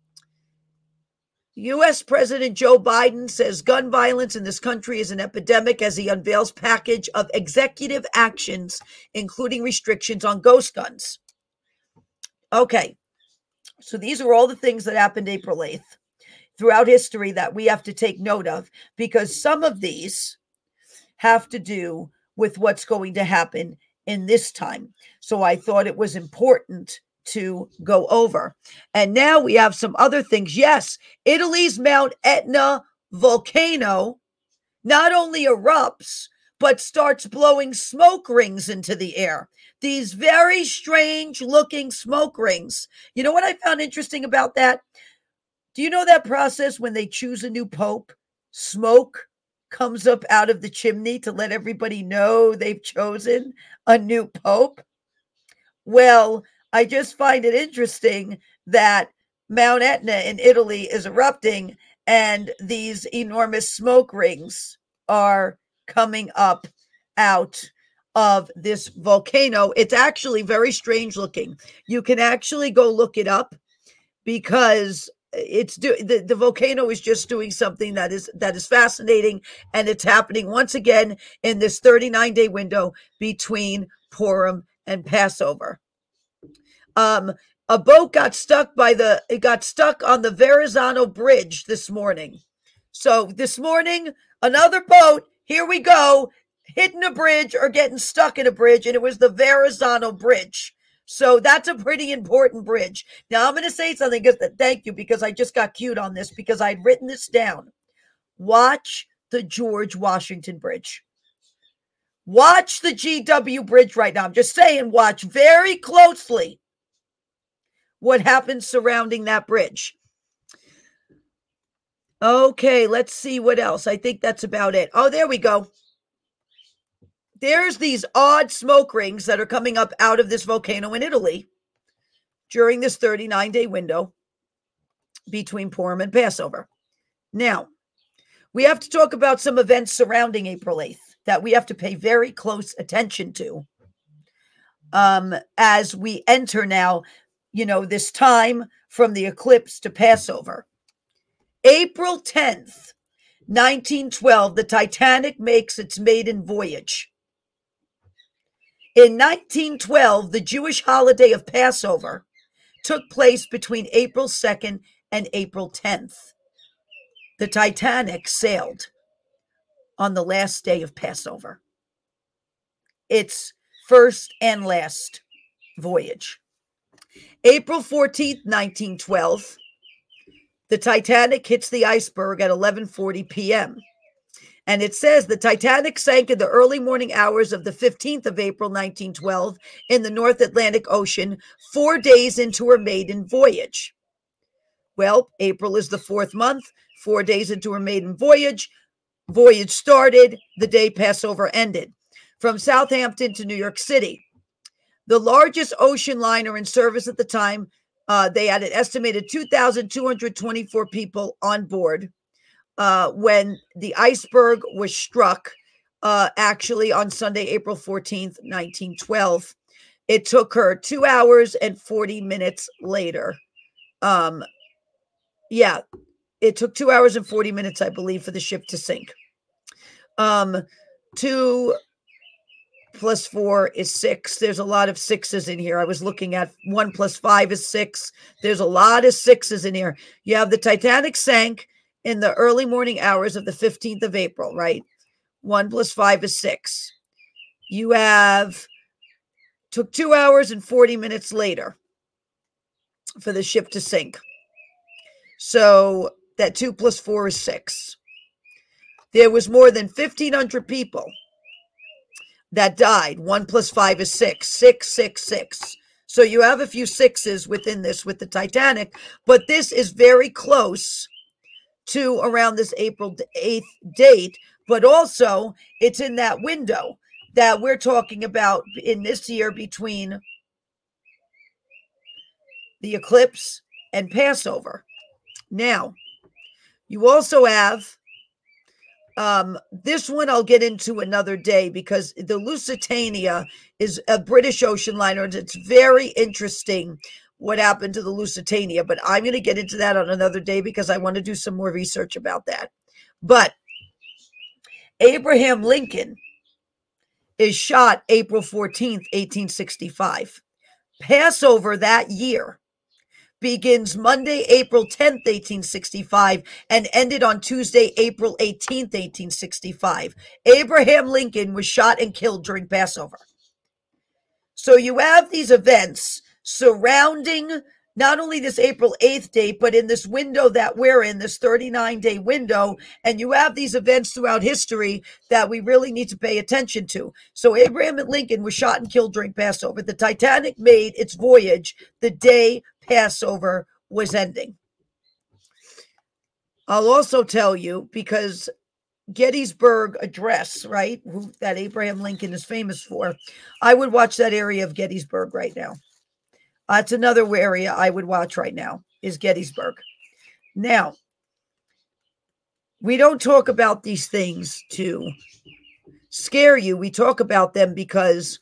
U.S. President Joe Biden says gun violence in this country is an epidemic as he unveils package of executive actions, including restrictions on ghost guns. Okay, so these are all the things that happened April 8th throughout history that we have to take note of, because some of these have to do with what's going to happen in this time. So I thought it was important to go over. And now we have some other things. Yes, Italy's Mount Etna volcano not only erupts, but starts blowing smoke rings into the air. These very strange looking smoke rings. You know what I found interesting about that? Do you know that process when they choose a new pope? Smoke comes up out of the chimney to let everybody know they've chosen a new pope. Well, I just find it interesting that Mount Etna in Italy is erupting and these enormous smoke rings are coming up out of this volcano. It's actually very strange looking. You can actually go look it up, because the volcano is just doing something that is fascinating, and it's happening once again in this 39-day window between Purim and Passover. A boat got stuck on the Verrazano Bridge this morning. So this morning, another boat, here we go, hitting a bridge or getting stuck in a bridge, and it was the Verrazano Bridge. So that's a pretty important bridge. Now I'm going to say something, thank you, because I just got cued on this, because I'd written this down. Watch the George Washington Bridge. Watch the GW Bridge right now. I'm just saying, watch very closely what happens surrounding that bridge. Okay, let's see what else. I think that's about it. Oh, there we go. There's these odd smoke rings that are coming up out of this volcano in Italy during this 39-day window between Purim and Passover. Now, we have to talk about some events surrounding April 8th that we have to pay very close attention to as we enter now, this time from the eclipse to Passover. April 10th, 1912, the Titanic makes its maiden voyage. In 1912, the Jewish holiday of Passover took place between April 2nd and April 10th. The Titanic sailed on the last day of Passover. Its first and last voyage. April 14th, 1912, the Titanic hits the iceberg at 11:40 p.m. And it says the Titanic sank in the early morning hours of the 15th of April, 1912, in the North Atlantic Ocean, 4 days into her maiden voyage. Well, April is the 4th month, 4 days into her maiden voyage. Voyage started the day Passover ended. From Southampton to New York City. The largest ocean liner in service at the time, they had an estimated 2,224 people on board when the iceberg was struck, actually on Sunday, April 14th, 1912. It took her 2 hours and 40 minutes later. It took 2 hours and 40 minutes, I believe, for the ship to sink. To plus 4 is 6. There's a lot of 6s in here. I was looking at 1 plus 5 is 6. There's a lot of 6s in here. You have the Titanic sank in the early morning hours of the 15th of April, right? 1 plus 5 is 6. You have, took 2 hours and 40 minutes later for the ship to sink. So that 2 plus 4 is 6. There was more than 1,500 people that died. 1 plus 5 is 6. 6, 6, 6. So you have a few 6s within this with the Titanic, but this is very close to around this April 8th date, but also it's in that window that we're talking about in this year between the eclipse and Passover. Now, you also have this one I'll get into another day because the Lusitania is a British ocean liner, and it's very interesting what happened to the Lusitania, but I'm going to get into that on another day because I want to do some more research about that. But Abraham Lincoln is shot April 14th, 1865. Passover that year begins Monday, April 10th, 1865, and ended on Tuesday, April 18th, 1865. Abraham Lincoln was shot and killed during Passover. So you have these events surrounding not only this April 8th date, but in this window that we're in, this 39-day window, and you have these events throughout history that we really need to pay attention to. So Abraham Lincoln was shot and killed during Passover. The Titanic made its voyage the day Passover was ending. I'll also tell you, because Gettysburg Address, right, that Abraham Lincoln is famous for, I would watch that area of Gettysburg right now. That's another area I would watch right now, is Gettysburg. Now, we don't talk about these things to scare you. We talk about them because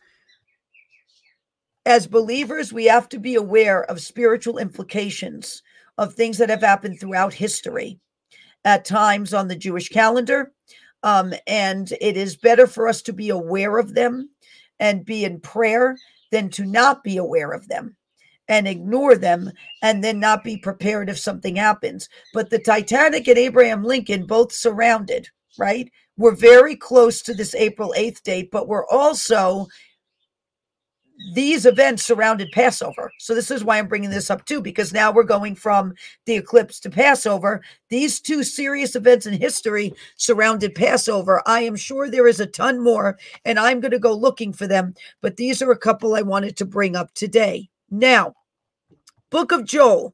as believers, we have to be aware of spiritual implications of things that have happened throughout history, at times on the Jewish calendar. And it is better for us to be aware of them and be in prayer than to not be aware of them and ignore them and then not be prepared if something happens. But the Titanic and Abraham Lincoln both surrounded, right? We're very close to this April 8th date, but we're also, these events surrounded Passover. So this is why I'm bringing this up too, because now we're going from the eclipse to Passover. These two serious events in history surrounded Passover. I am sure there is a ton more, and I'm going to go looking for them, but these are a couple I wanted to bring up today. Now, Book of Joel.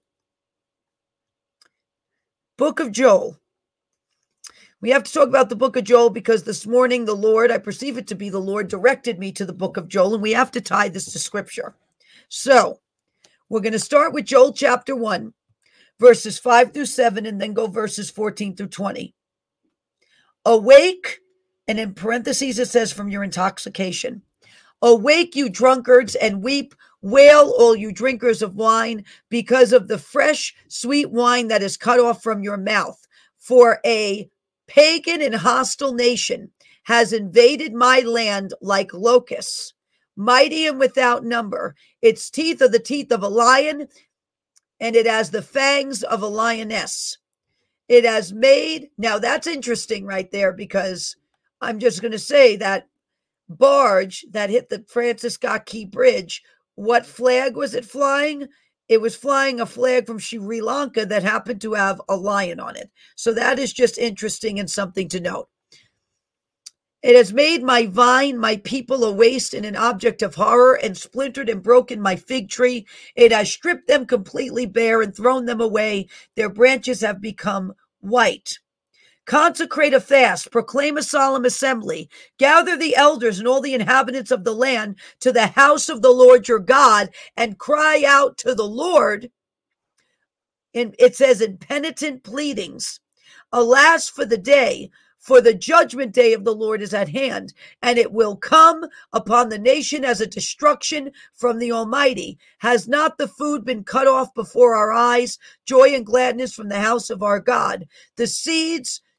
Book of Joel. We have to talk about the book of Joel because this morning the Lord, I perceive it to be the Lord, directed me to the book of Joel, and we have to tie this to scripture. So we're going to start with Joel chapter 1, verses 5 through 7, and then go verses 14 through 20. Awake, and in parentheses it says from your intoxication. Awake, you drunkards, and weep. Wail, all you drinkers of wine, because of the fresh, sweet wine that is cut off from your mouth. For a pagan and hostile nation has invaded my land like locusts, mighty and without number. Its teeth are the teeth of a lion, and it has the fangs of a lioness. It has made, now that's interesting right there, because I'm just going to say that barge that hit the Francis Scott Key Bridge, what flag was it flying? It was flying a flag from Sri Lanka that happened to have a lion on it. So that is just interesting and something to note. It has made my vine, my people, a waste and an object of horror, and splintered and broken my fig tree. It has stripped them completely bare and thrown them away. Their branches have become white. Consecrate a fast, proclaim a solemn assembly, gather the elders and all the inhabitants of the land to the house of the Lord your God, and cry out to the Lord. And it says in penitent pleadings, alas for the day, for the judgment day of the Lord is at hand, and it will come upon the nation as a destruction from the Almighty. Has not the food been cut off before our eyes, joy and gladness from the house of our God? The seeds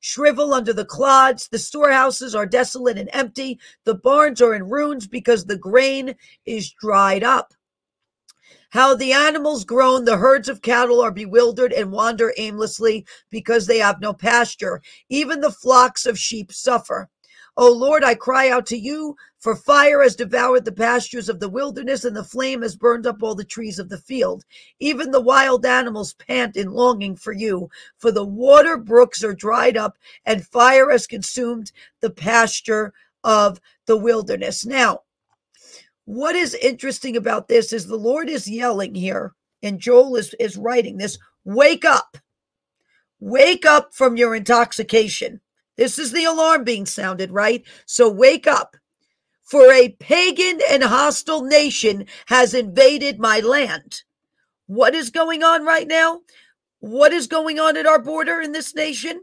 shrivel under the clods. The storehouses are desolate and empty. The barns are in ruins because the grain is dried up. How the animals groan, the herds of cattle are bewildered and wander aimlessly because they have no pasture. Even the flocks of sheep suffer. O Lord, I cry out to you, for fire has devoured the pastures of the wilderness, and the flame has burned up all the trees of the field. Even the wild animals pant in longing for you, for the water brooks are dried up, and fire has consumed the pasture of the wilderness. Now, what is interesting about this is the Lord is yelling here, and Joel is writing this, wake up from your intoxication. This is the alarm being sounded, right? So wake up, for a pagan and hostile nation has invaded my land. What is going on right now? What is going on at our border in this nation?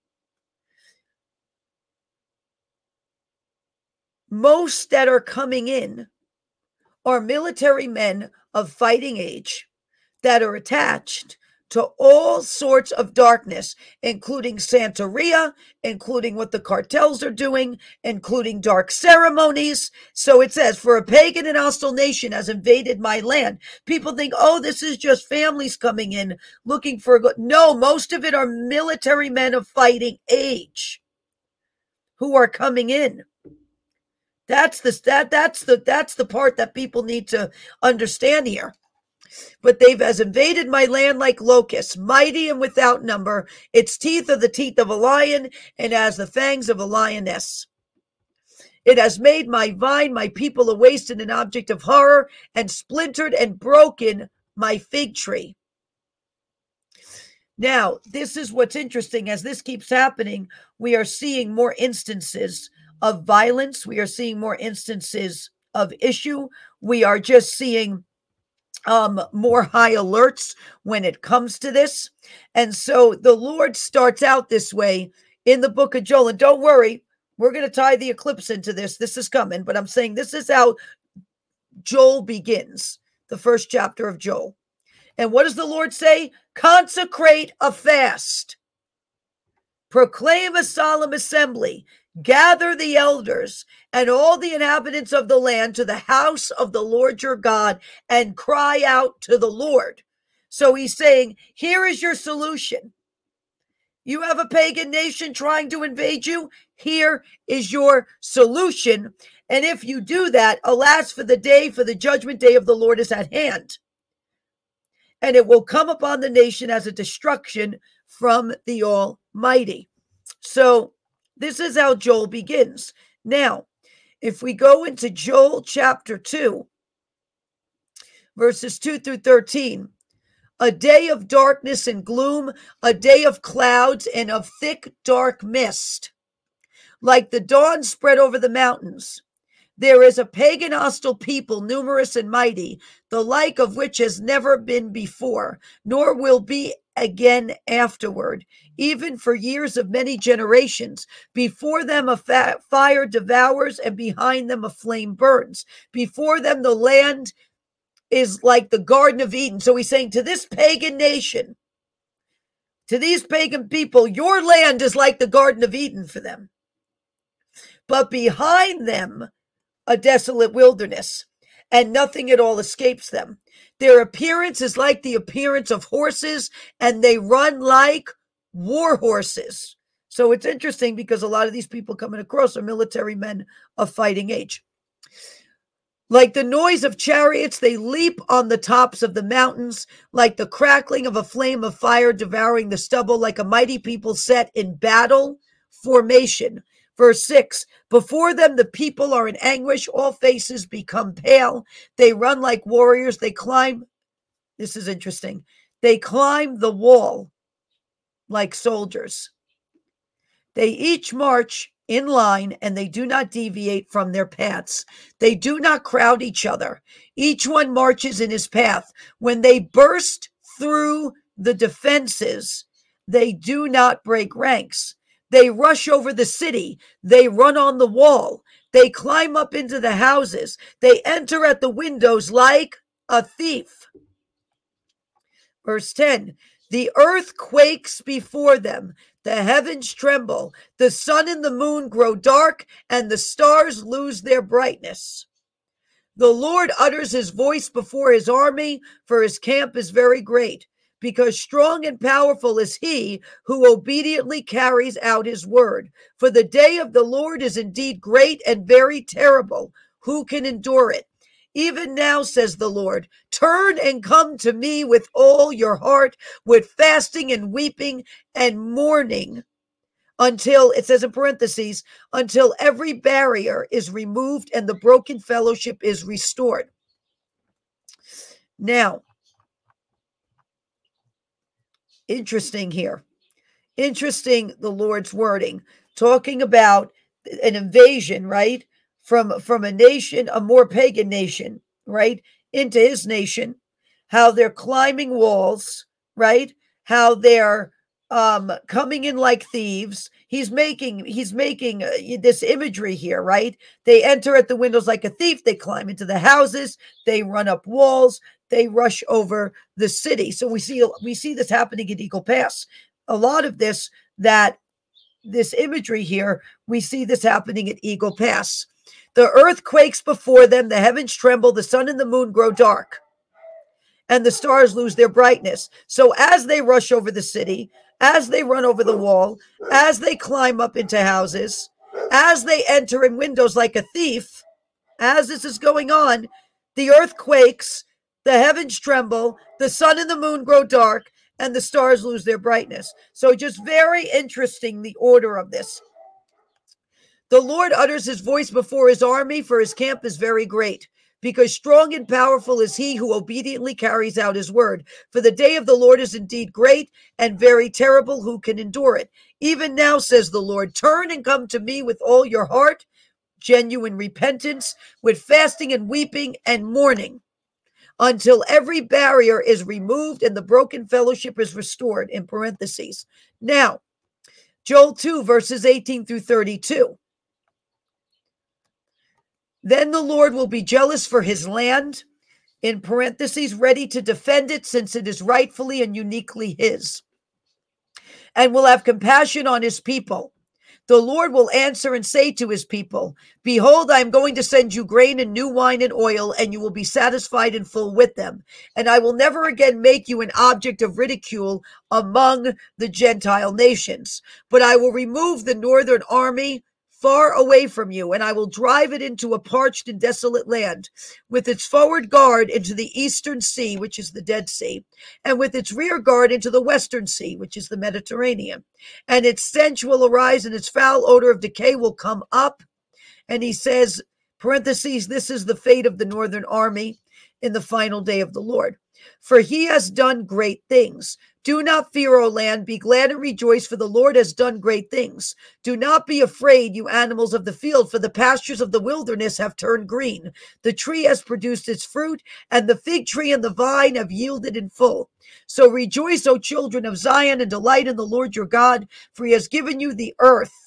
Most that are coming in are military men of fighting age that are attached to all sorts of darkness, including Santeria, including what the cartels are doing, including dark ceremonies. So it says, for a pagan and hostile nation has invaded my land. People think, oh, this is just families coming in looking for a good. No, most of it are military men of fighting age who are coming in. That's the part that people need to understand here. But they've as invaded my land like locusts, mighty and without number. Its teeth are the teeth of a lion, and as the fangs of a lioness. It has made my vine, my people, a waste and an object of horror, and splintered and broken my fig tree. Now, this is what's interesting. As this keeps happening, we are seeing more instances of violence. We are seeing more instances of issue. We are just seeing more high alerts when it comes to this. And so the Lord starts out this way in the book of Joel. And don't worry, we're going to tie the eclipse into this. This is coming. But I'm saying this is how Joel begins, the first chapter of Joel. And what does the Lord say? Consecrate a fast. Proclaim a solemn assembly. Gather the elders and all the inhabitants of the land to the house of the Lord your God and cry out to the Lord. So he's saying, here is your solution. You have a pagan nation trying to invade you. Here is your solution. And if you do that, alas, for the judgment day of the Lord is at hand. And it will come upon the nation as a destruction from the Almighty. So this is how Joel begins. Now, if we go into Joel chapter 2, verses 2 through 13, a day of darkness and gloom, a day of clouds and of thick dark mist, like the dawn spread over the mountains. There is a pagan hostile people, numerous and mighty, the like of which has never been before, nor will be again afterward, even for years of many generations. Before them a fire devours, and behind them a flame burns. Before them the land is like the Garden of Eden. So he's saying to this pagan nation, to these pagan people, your land is like the Garden of Eden for them. But behind them, a desolate wilderness, and nothing at all escapes them. Their appearance is like the appearance of horses, and they run like war horses. So it's interesting because a lot of these people coming across are military men of fighting age. Like the noise of chariots, they leap on the tops of the mountains, like the crackling of a flame of fire devouring the stubble, like a mighty people set in battle formation. Verse 6, before them the people are in anguish, all faces become pale. They run like warriors, they climb, this is interesting, they climb the wall like soldiers. They each march in line, and they do not deviate from their paths. They do not crowd each other. Each one marches in his path. When they burst through the defenses, they do not break ranks. They rush over the city. They run on the wall. They climb up into the houses. They enter at the windows like a thief. Verse 10, the earth quakes before them, the heavens tremble, the sun and the moon grow dark, and the stars lose their brightness. The Lord utters his voice before his army, for his camp is very great, because strong and powerful is he who obediently carries out his word. For the day of the Lord is indeed great and very terrible. Who can endure it? Even now, says the Lord, turn and come to me with all your heart, with fasting and weeping and mourning, until, it says in parentheses, until every barrier is removed and the broken fellowship is restored. Now, interesting here. Interesting, the Lord's wording, talking about an invasion, right? From a nation, a more pagan nation, right? Into his nation, how they're climbing walls, right? How they're coming in like thieves. He's making this imagery here, right? They enter at the windows like a thief, they climb into the houses, they run up walls, they rush over the city. So we see this happening at Eagle Pass. A lot of this imagery here, we see this happening at Eagle Pass. The earth quakes before them, the heavens tremble, the sun and the moon grow dark, and the stars lose their brightness. So as they rush over the city, as they run over the wall, as they climb up into houses, as they enter in windows like a thief, as this is going on, the earth quakes, the heavens tremble, the sun and the moon grow dark, and the stars lose their brightness. So just very interesting, the order of this. The Lord utters his voice before his army, for his camp is very great, because strong and powerful is he who obediently carries out his word. For the day of the Lord is indeed great and very terrible. Who can endure it? Even now, says the Lord, turn and come to me with all your heart, genuine repentance, with fasting and weeping and mourning, until every barrier is removed and the broken fellowship is restored, in parentheses. Now, Joel 2, verses 18 through 32. Then the Lord will be jealous for his land, in parentheses, ready to defend it since it is rightfully and uniquely his, and will have compassion on his people. The Lord will answer and say to his people, behold, I am going to send you grain and new wine and oil, and you will be satisfied and full with them. And I will never again make you an object of ridicule among the Gentile nations, but I will remove the northern army far away from you, and I will drive it into a parched and desolate land, with its forward guard into the eastern sea, which is the Dead Sea, and with its rear guard into the western sea, which is the Mediterranean. And its stench will arise, and its foul odor of decay will come up. And he says, parentheses, this is the fate of the northern army in the final day of the Lord. For he has done great things. Do not fear, O land. Be glad and rejoice, for the Lord has done great things. Do not be afraid, you animals of the field, for the pastures of the wilderness have turned green. The tree has produced its fruit, and the fig tree and the vine have yielded in full. So rejoice, O children of Zion, and delight in the Lord your God, for he has given you the earth.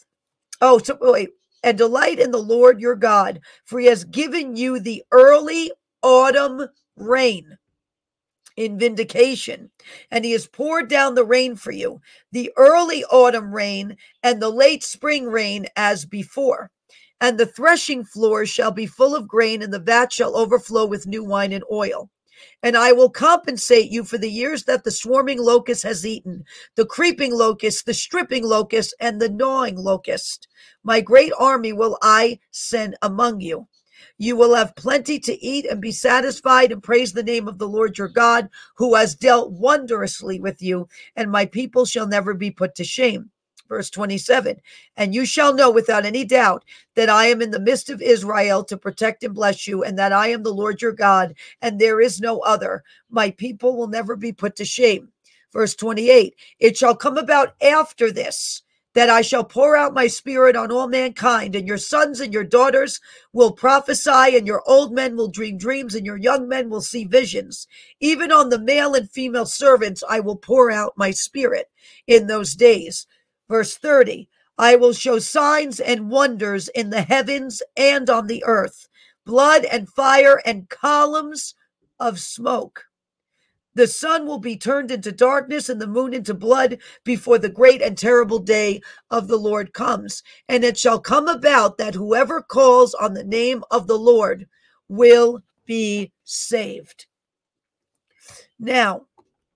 And delight in the Lord your God, for he has given you the early autumn rain in vindication, and he has poured down the rain for you, the early autumn rain and the late spring rain as before. And the threshing floors shall be full of grain, and the vat shall overflow with new wine and oil. And I will compensate you for the years that the swarming locust has eaten, the creeping locust, the stripping locust, and the gnawing locust. My great army will I send among you. You will have plenty to eat and be satisfied, and praise the name of the Lord your God, who has dealt wondrously with you, and my people shall never be put to shame. Verse 27, and you shall know without any doubt that I am in the midst of Israel to protect and bless you, and that I am the Lord your God, and there is no other. My people will never be put to shame. Verse 28, it shall come about after this, that I shall pour out my spirit on all mankind, and your sons and your daughters will prophesy, and your old men will dream dreams, and your young men will see visions. Even on the male and female servants I will pour out my spirit in those days. Verse 30, I will show signs and wonders in the heavens and on the earth, blood and fire and columns of smoke. The sun will be turned into darkness and the moon into blood before the great and terrible day of the Lord comes. And it shall come about that whoever calls on the name of the Lord will be saved. Now,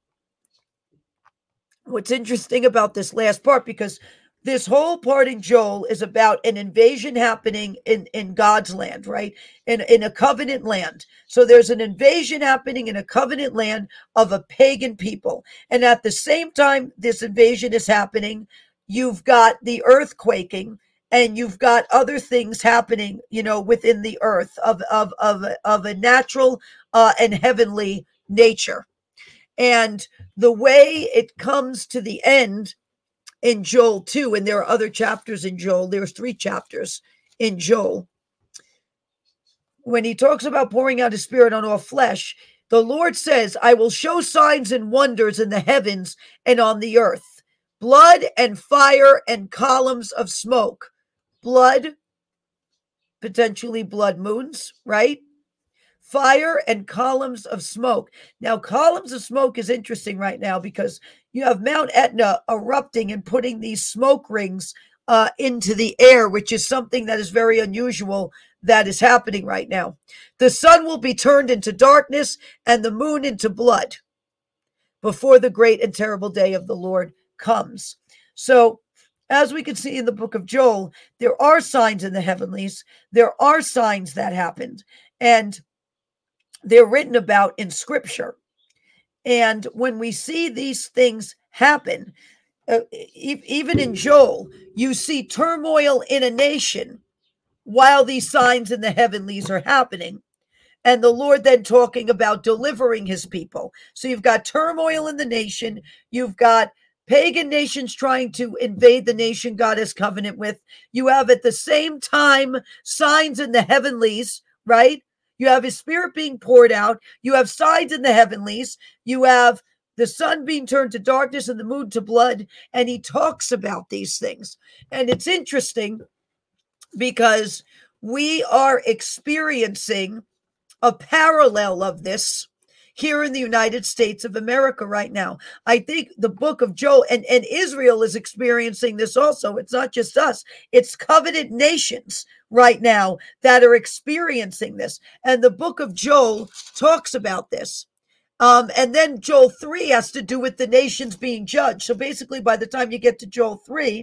what's interesting about this last part, because this whole part in Joel is about an invasion happening in God's land, right? In a covenant land. So there's an invasion happening in a covenant land of a pagan people. And at the same time this invasion is happening, you've got the earth quaking, and you've got other things happening, within the earth of a natural and heavenly nature. And the way it comes to the end in Joel 2, and there are other chapters in Joel, there's 3 chapters in Joel, when he talks about pouring out his spirit on all flesh, the Lord says, I will show signs and wonders in the heavens and on the earth, blood and fire and columns of smoke. Blood, potentially blood moons, right? Fire and columns of smoke. Now, columns of smoke is interesting right now because you have Mount Etna erupting and putting these smoke rings into the air, which is something that is very unusual that is happening right now. The sun will be turned into darkness and the moon into blood before the great and terrible day of the Lord comes. So, as we can see in the book of Joel, there are signs in the heavenlies. There are signs that happened, and they're written about in scripture. And when we see these things happen, even in Joel, you see turmoil in a nation while these signs in the heavenlies are happening. And the Lord then talking about delivering his people. So you've got turmoil in the nation. You've got pagan nations trying to invade the nation God has covenant with. You have at the same time signs in the heavenlies, right? You have his spirit being poured out. You have signs in the heavenlies. You have the sun being turned to darkness and the moon to blood. And he talks about these things. And it's interesting because we are experiencing a parallel of this here in the United States of America right now. I think the book of Joel, and Israel is experiencing this also. It's not just us. It's covenant nations right now that are experiencing this. And the book of Joel talks about this. And then Joel 3 has to do with the nations being judged. So basically, by the time you get to Joel 3,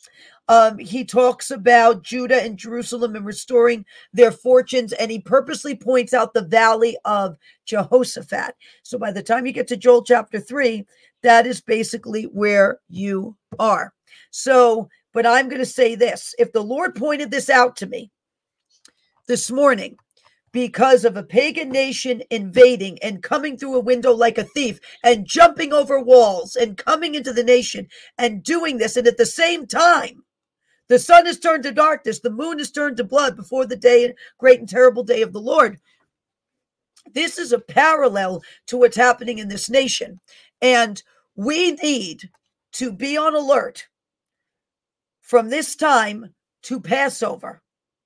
he talks about Judah and Jerusalem and restoring their fortunes, and he purposely points out the valley of Jehoshaphat. So by the time you get to Joel chapter 3, that is basically where you are. So, but I'm going to say this. If the Lord pointed this out to me this morning, because of a pagan nation invading and coming through a window like a thief and jumping over walls and coming into the nation and doing this, and at the same time, the sun is turned to darkness, the moon is turned to blood before the great and terrible day of the Lord. This is a parallel to what's happening in this nation. And we need to be on alert from this time to Passover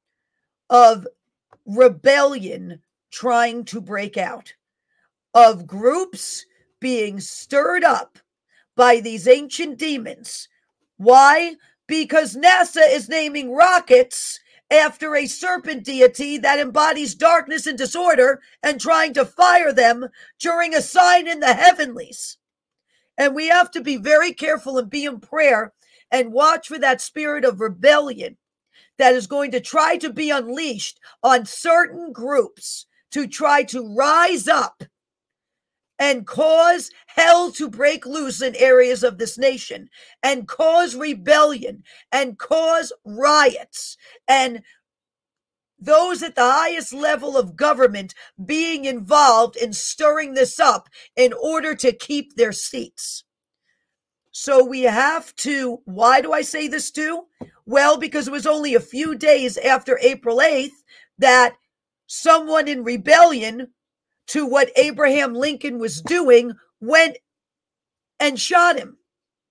of rebellion trying to break out, of groups being stirred up by these ancient demons. Why? Because NASA is naming rockets after a serpent deity that embodies darkness and disorder and trying to fire them during a sign in the heavenlies. And we have to be very careful and be in prayer and watch for that spirit of rebellion that is going to try to be unleashed on certain groups to try to rise up and cause hell to break loose in areas of this nation and cause rebellion and cause riots, and those at the highest level of government being involved in stirring this up in order to keep their seats. So we have to, why do I say this too? Well, because it was only a few days after April 8th that someone in rebellion to what Abraham Lincoln was doing went and shot him,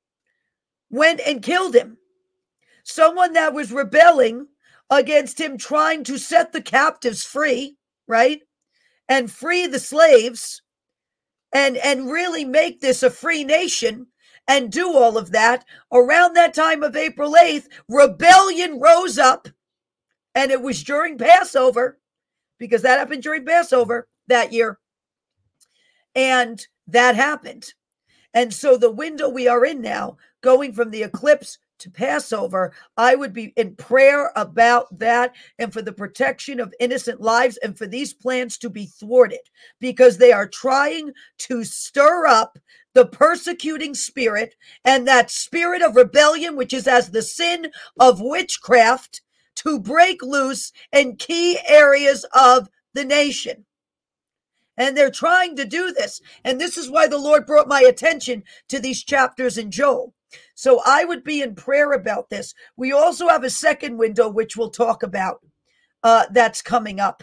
went and killed him. Someone that was rebelling against him trying to set the captives free, right? And free the slaves, and really make this a free nation and do all of that. Around that time of April 8th, rebellion rose up, and it was during Passover, because that happened during Passover that year. And that happened. And so the window we are in now, going from the eclipse to Passover, I would be in prayer about that and for the protection of innocent lives and for these plans to be thwarted, because they are trying to stir up the persecuting spirit and that spirit of rebellion, which is as the sin of witchcraft, to break loose in key areas of the nation. And they're trying to do this. And this is why the Lord brought my attention to these chapters in Joel. So I would be in prayer about this. We also have a second window, which we'll talk about, that's coming up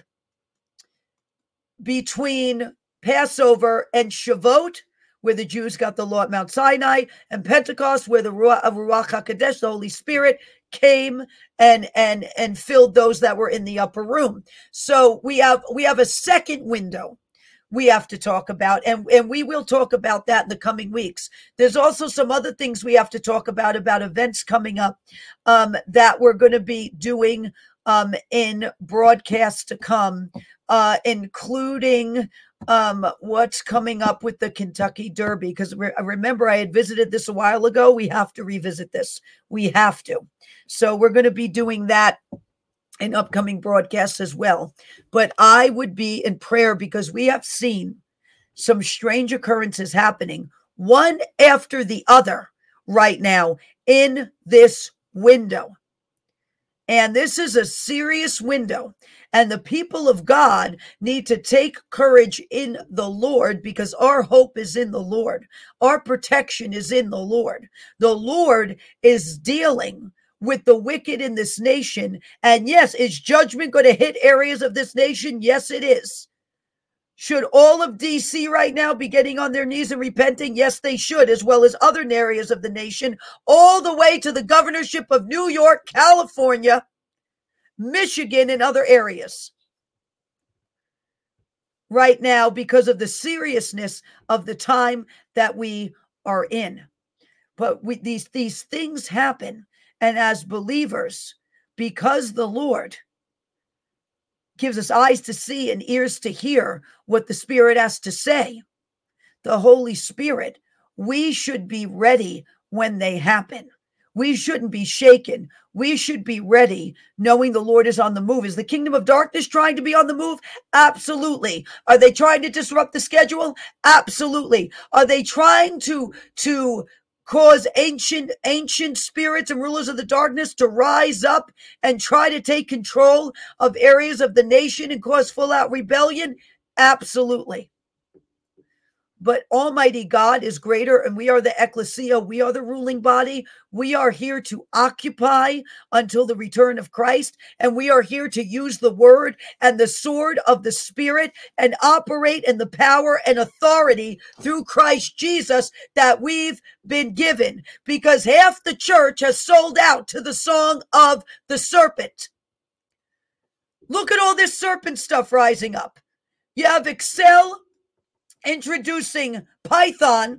between Passover and Shavuot, where the Jews got the law at Mount Sinai, and Pentecost, where the Ruach HaKodesh, the Holy Spirit, came and filled those that were in the upper room. So we have a second window we have to talk about, and we will talk about that in the coming weeks. There's also some other things we have to talk about events coming up that we're going to be doing in broadcasts to come, including what's coming up with the Kentucky Derby, because remember I had visited this a while ago. We have to revisit this. We have to. So we're going to be doing that in upcoming broadcasts as well. But I would be in prayer, because we have seen some strange occurrences happening one after the other right now in this window. And this is a serious window. And the people of God need to take courage in the Lord, because our hope is in the Lord. Our protection is in the Lord. The Lord is dealing with the wicked in this nation. And yes, is judgment going to hit areas of this nation? Yes, it is. Should all of DC right now be getting on their knees and repenting? Yes, they should, as well as other areas of the nation, all the way to the governorship of New York, California, Michigan, and other areas right now, because of the seriousness of the time that we are in. But these things happen. And as believers, because the Lord gives us eyes to see and ears to hear what the Spirit has to say, the Holy Spirit, we should be ready when they happen. We shouldn't be shaken. We should be ready, knowing the Lord is on the move. Is the kingdom of darkness trying to be on the move? Absolutely. Are they trying to disrupt the schedule? Absolutely. Are they trying to cause ancient spirits and rulers of the darkness to rise up and try to take control of areas of the nation and cause full-out rebellion? Absolutely. But Almighty God is greater, and we are the ecclesia. We are the ruling body. We are here to occupy until the return of Christ, and we are here to use the word and the sword of the Spirit and operate in the power and authority through Christ Jesus that we've been given, because half the church has sold out to the song of the serpent. Look at all this serpent stuff rising up. You have Excel introducing Python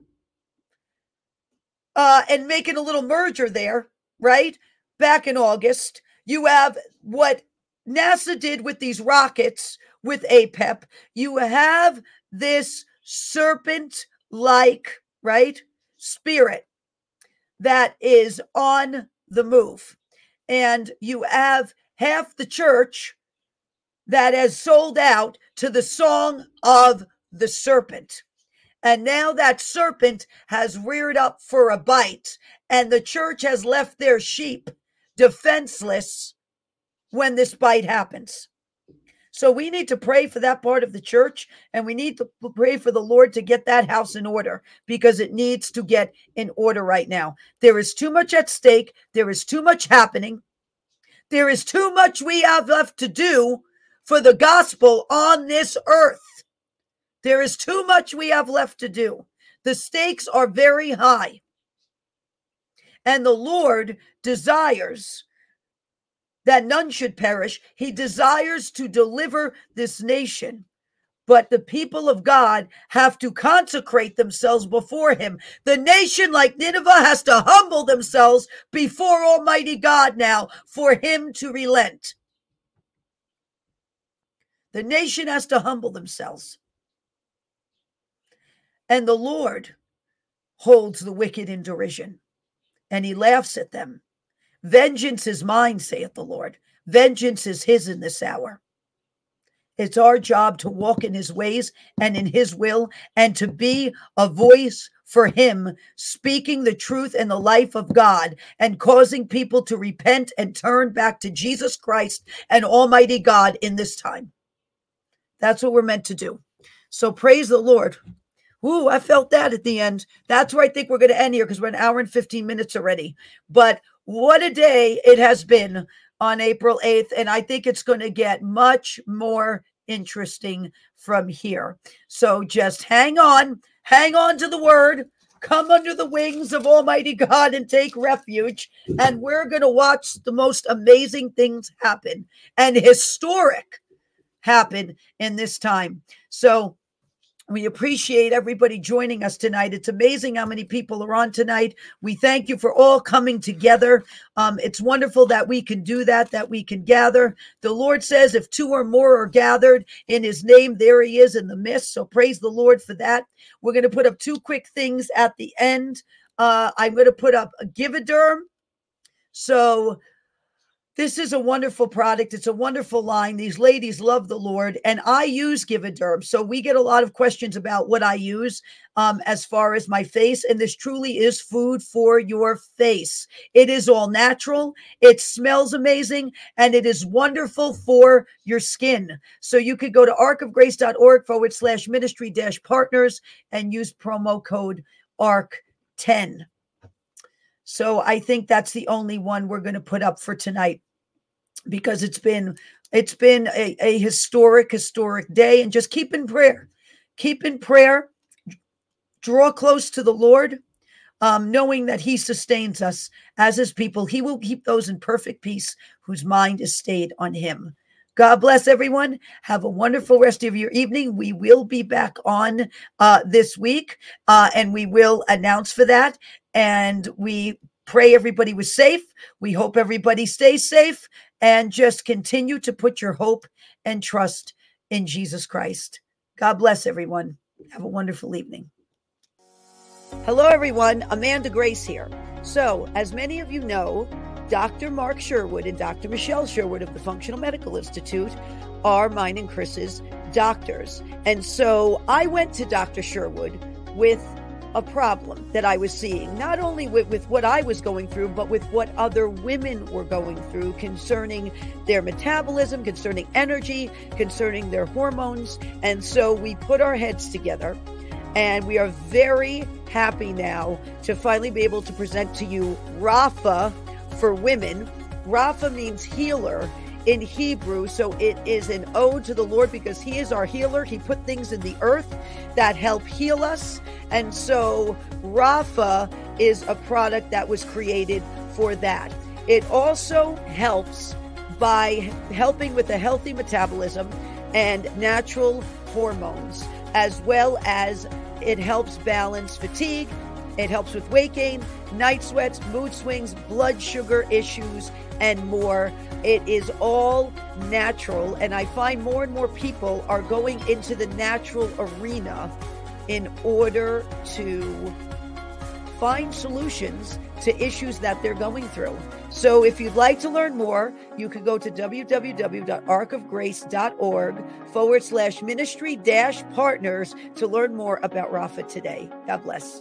and making a little merger there, right? Back in August. You have what NASA did with these rockets with APEP. You have this serpent-like, right, spirit that is on the move. And you have half the church that has sold out to the song of the serpent. And now that serpent has reared up for a bite, and the church has left their sheep defenseless when this bite happens. So we need to pray for that part of the church, and we need to pray for the Lord to get that house in order, because it needs to get in order right now. There is too much at stake. There is too much happening. There is too much we have left to do for the gospel on this earth. There is too much we have left to do. The stakes are very high. And the Lord desires that none should perish. He desires to deliver this nation but the people of God have to consecrate themselves before him. The nation like Nineveh has to humble themselves before Almighty God now for him to relent. The nation has to humble themselves. And the Lord holds the wicked in derision, and he laughs at them. Vengeance is mine, saith the Lord. Vengeance is his in this hour. It's our job to walk in his ways and in his will, and to be a voice for him, speaking the truth and the life of God, and causing people to repent and turn back to Jesus Christ and Almighty God in this time. That's what we're meant to do. So praise the Lord. Ooh, I felt that at the end. That's where I think we're going to end here, because we're an hour and 15 minutes already. But what a day it has been on April 8th. And I think it's going to get much more interesting from here. So just hang on to the word, come under the wings of Almighty God and take refuge. And we're going to watch the most amazing things happen and historic happen in this time. So we appreciate everybody joining us tonight. It's amazing how many people are on tonight. We thank you for all coming together. It's wonderful that we can do that we can gather. The Lord says if two or more are gathered in his name, there he is in the midst. So praise the Lord for that. We're going to put up two quick things at the end. I'm going to put up a Givaderm. So this is a wonderful product. It's a wonderful line. These ladies love the Lord, and I use Givaderm. So we get a lot of questions about what I use as far as my face, and this truly is food for your face. It is all natural. It smells amazing, and it is wonderful for your skin. So you could go to arkofgrace.org/ministry-partners and use promo code ARK10. So I think that's the only one we're going to put up for tonight, because it's been a historic day. And just keep in prayer, draw close to the Lord, knowing that he sustains us as his people. He will keep those in perfect peace whose mind is stayed on him. God bless everyone. Have a wonderful rest of your evening. We will be back on this week, and we will announce for that. And we pray everybody was safe. We hope everybody stays safe, and just continue to put your hope and trust in Jesus Christ. God bless everyone. Have a wonderful evening. Hello, everyone. Amanda Grace here. So, as many of you know, Dr. Mark Sherwood and Dr. Michelle Sherwood of the Functional Medical Institute are mine and Chris's doctors. And so I went to Dr. Sherwood with a problem that I was seeing, not only with what I was going through, but with what other women were going through concerning their metabolism, concerning energy, concerning their hormones. And so we put our heads together, and we are very happy now to finally be able to present to you Rapha for women. Rapha means healer in Hebrew, so it is an ode to the Lord, because he is our healer. He put things in the earth that help heal us. And so Rapha is a product that was created for that. It also helps by helping with a healthy metabolism and natural hormones, as well as it helps balance fatigue. It helps with weight gain, night sweats, mood swings, blood sugar issues, and more. It is all natural, and I find more and more people are going into the natural arena in order to find solutions to issues that they're going through. So if you'd like to learn more, you can go to www.arkofgrace.org/ministry-partners to learn more about Rapha today. God bless.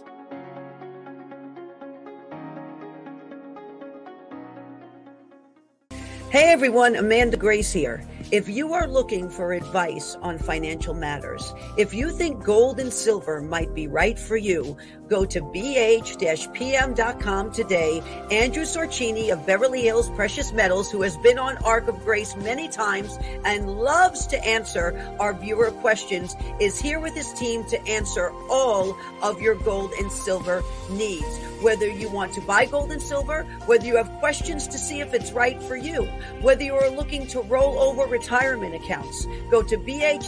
Hey everyone, Amanda Grace here. If you are looking for advice on financial matters, if you think gold and silver might be right for you, go to bh-pm.com today. Andrew Sorcini of Beverly Hills Precious Metals, who has been on Ark of Grace many times and loves to answer our viewer questions, is here with his team to answer all of your gold and silver needs. Whether you want to buy gold and silver, whether you have questions to see if it's right for you, whether you are looking to roll over retirement accounts. Go to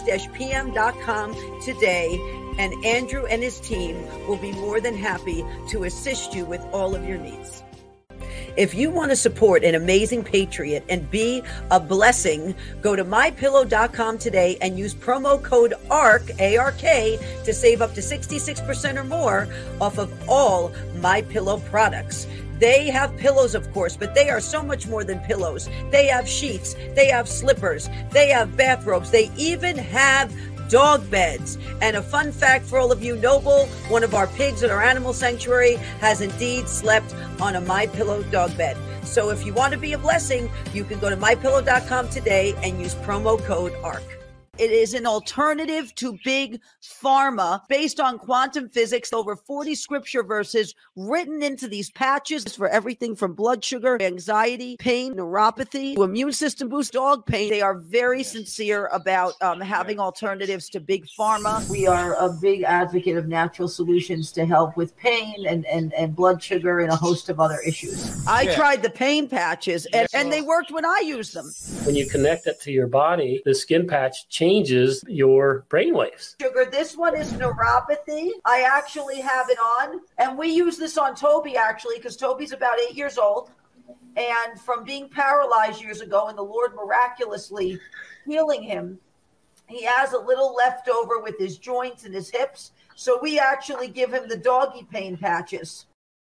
bh-pm.com today, and Andrew and his team will be more than happy to assist you with all of your needs. If you want to support an amazing patriot and be a blessing, go to mypillow.com today and use promo code ARK, A-R-K, to save up to 66% or more off of all MyPillow products. They have pillows, of course, but they are so much more than pillows. They have sheets, they have slippers, they have bathrobes, they even have dog beds. And a fun fact for all of you, Noble, one of our pigs at our animal sanctuary, has indeed slept on a MyPillow dog bed. So if you want to be a blessing, you can go to mypillow.com today and use promo code ARK. It is an alternative to big pharma based on quantum physics. Over 40 scripture verses written into these patches for everything from blood sugar, anxiety, pain, neuropathy, to immune system boost, dog pain. They are very sincere about having alternatives to big pharma. We are a big advocate of natural solutions to help with pain and blood sugar and a host of other issues. I tried the pain patches and they worked when I used them. When you connect it to your body, the skin patch changes your brainwaves. Sugar, this one is neuropathy. I actually have it on, and we use this on Toby actually because Toby's about 8 years old, and from being paralyzed years ago and the Lord miraculously healing him, he has a little leftover with his joints and his hips, so we actually give him the doggy pain patches.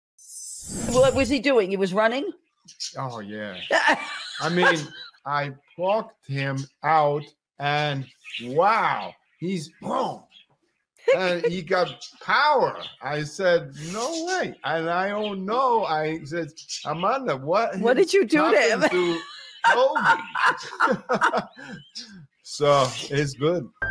What was he doing? He was running? Oh, yeah. I mean, I walked him out, and wow, he's boom. And he got power. I said, no way. And I don't know. I said, Amanda, what did you do to him? To Toby? So it's good.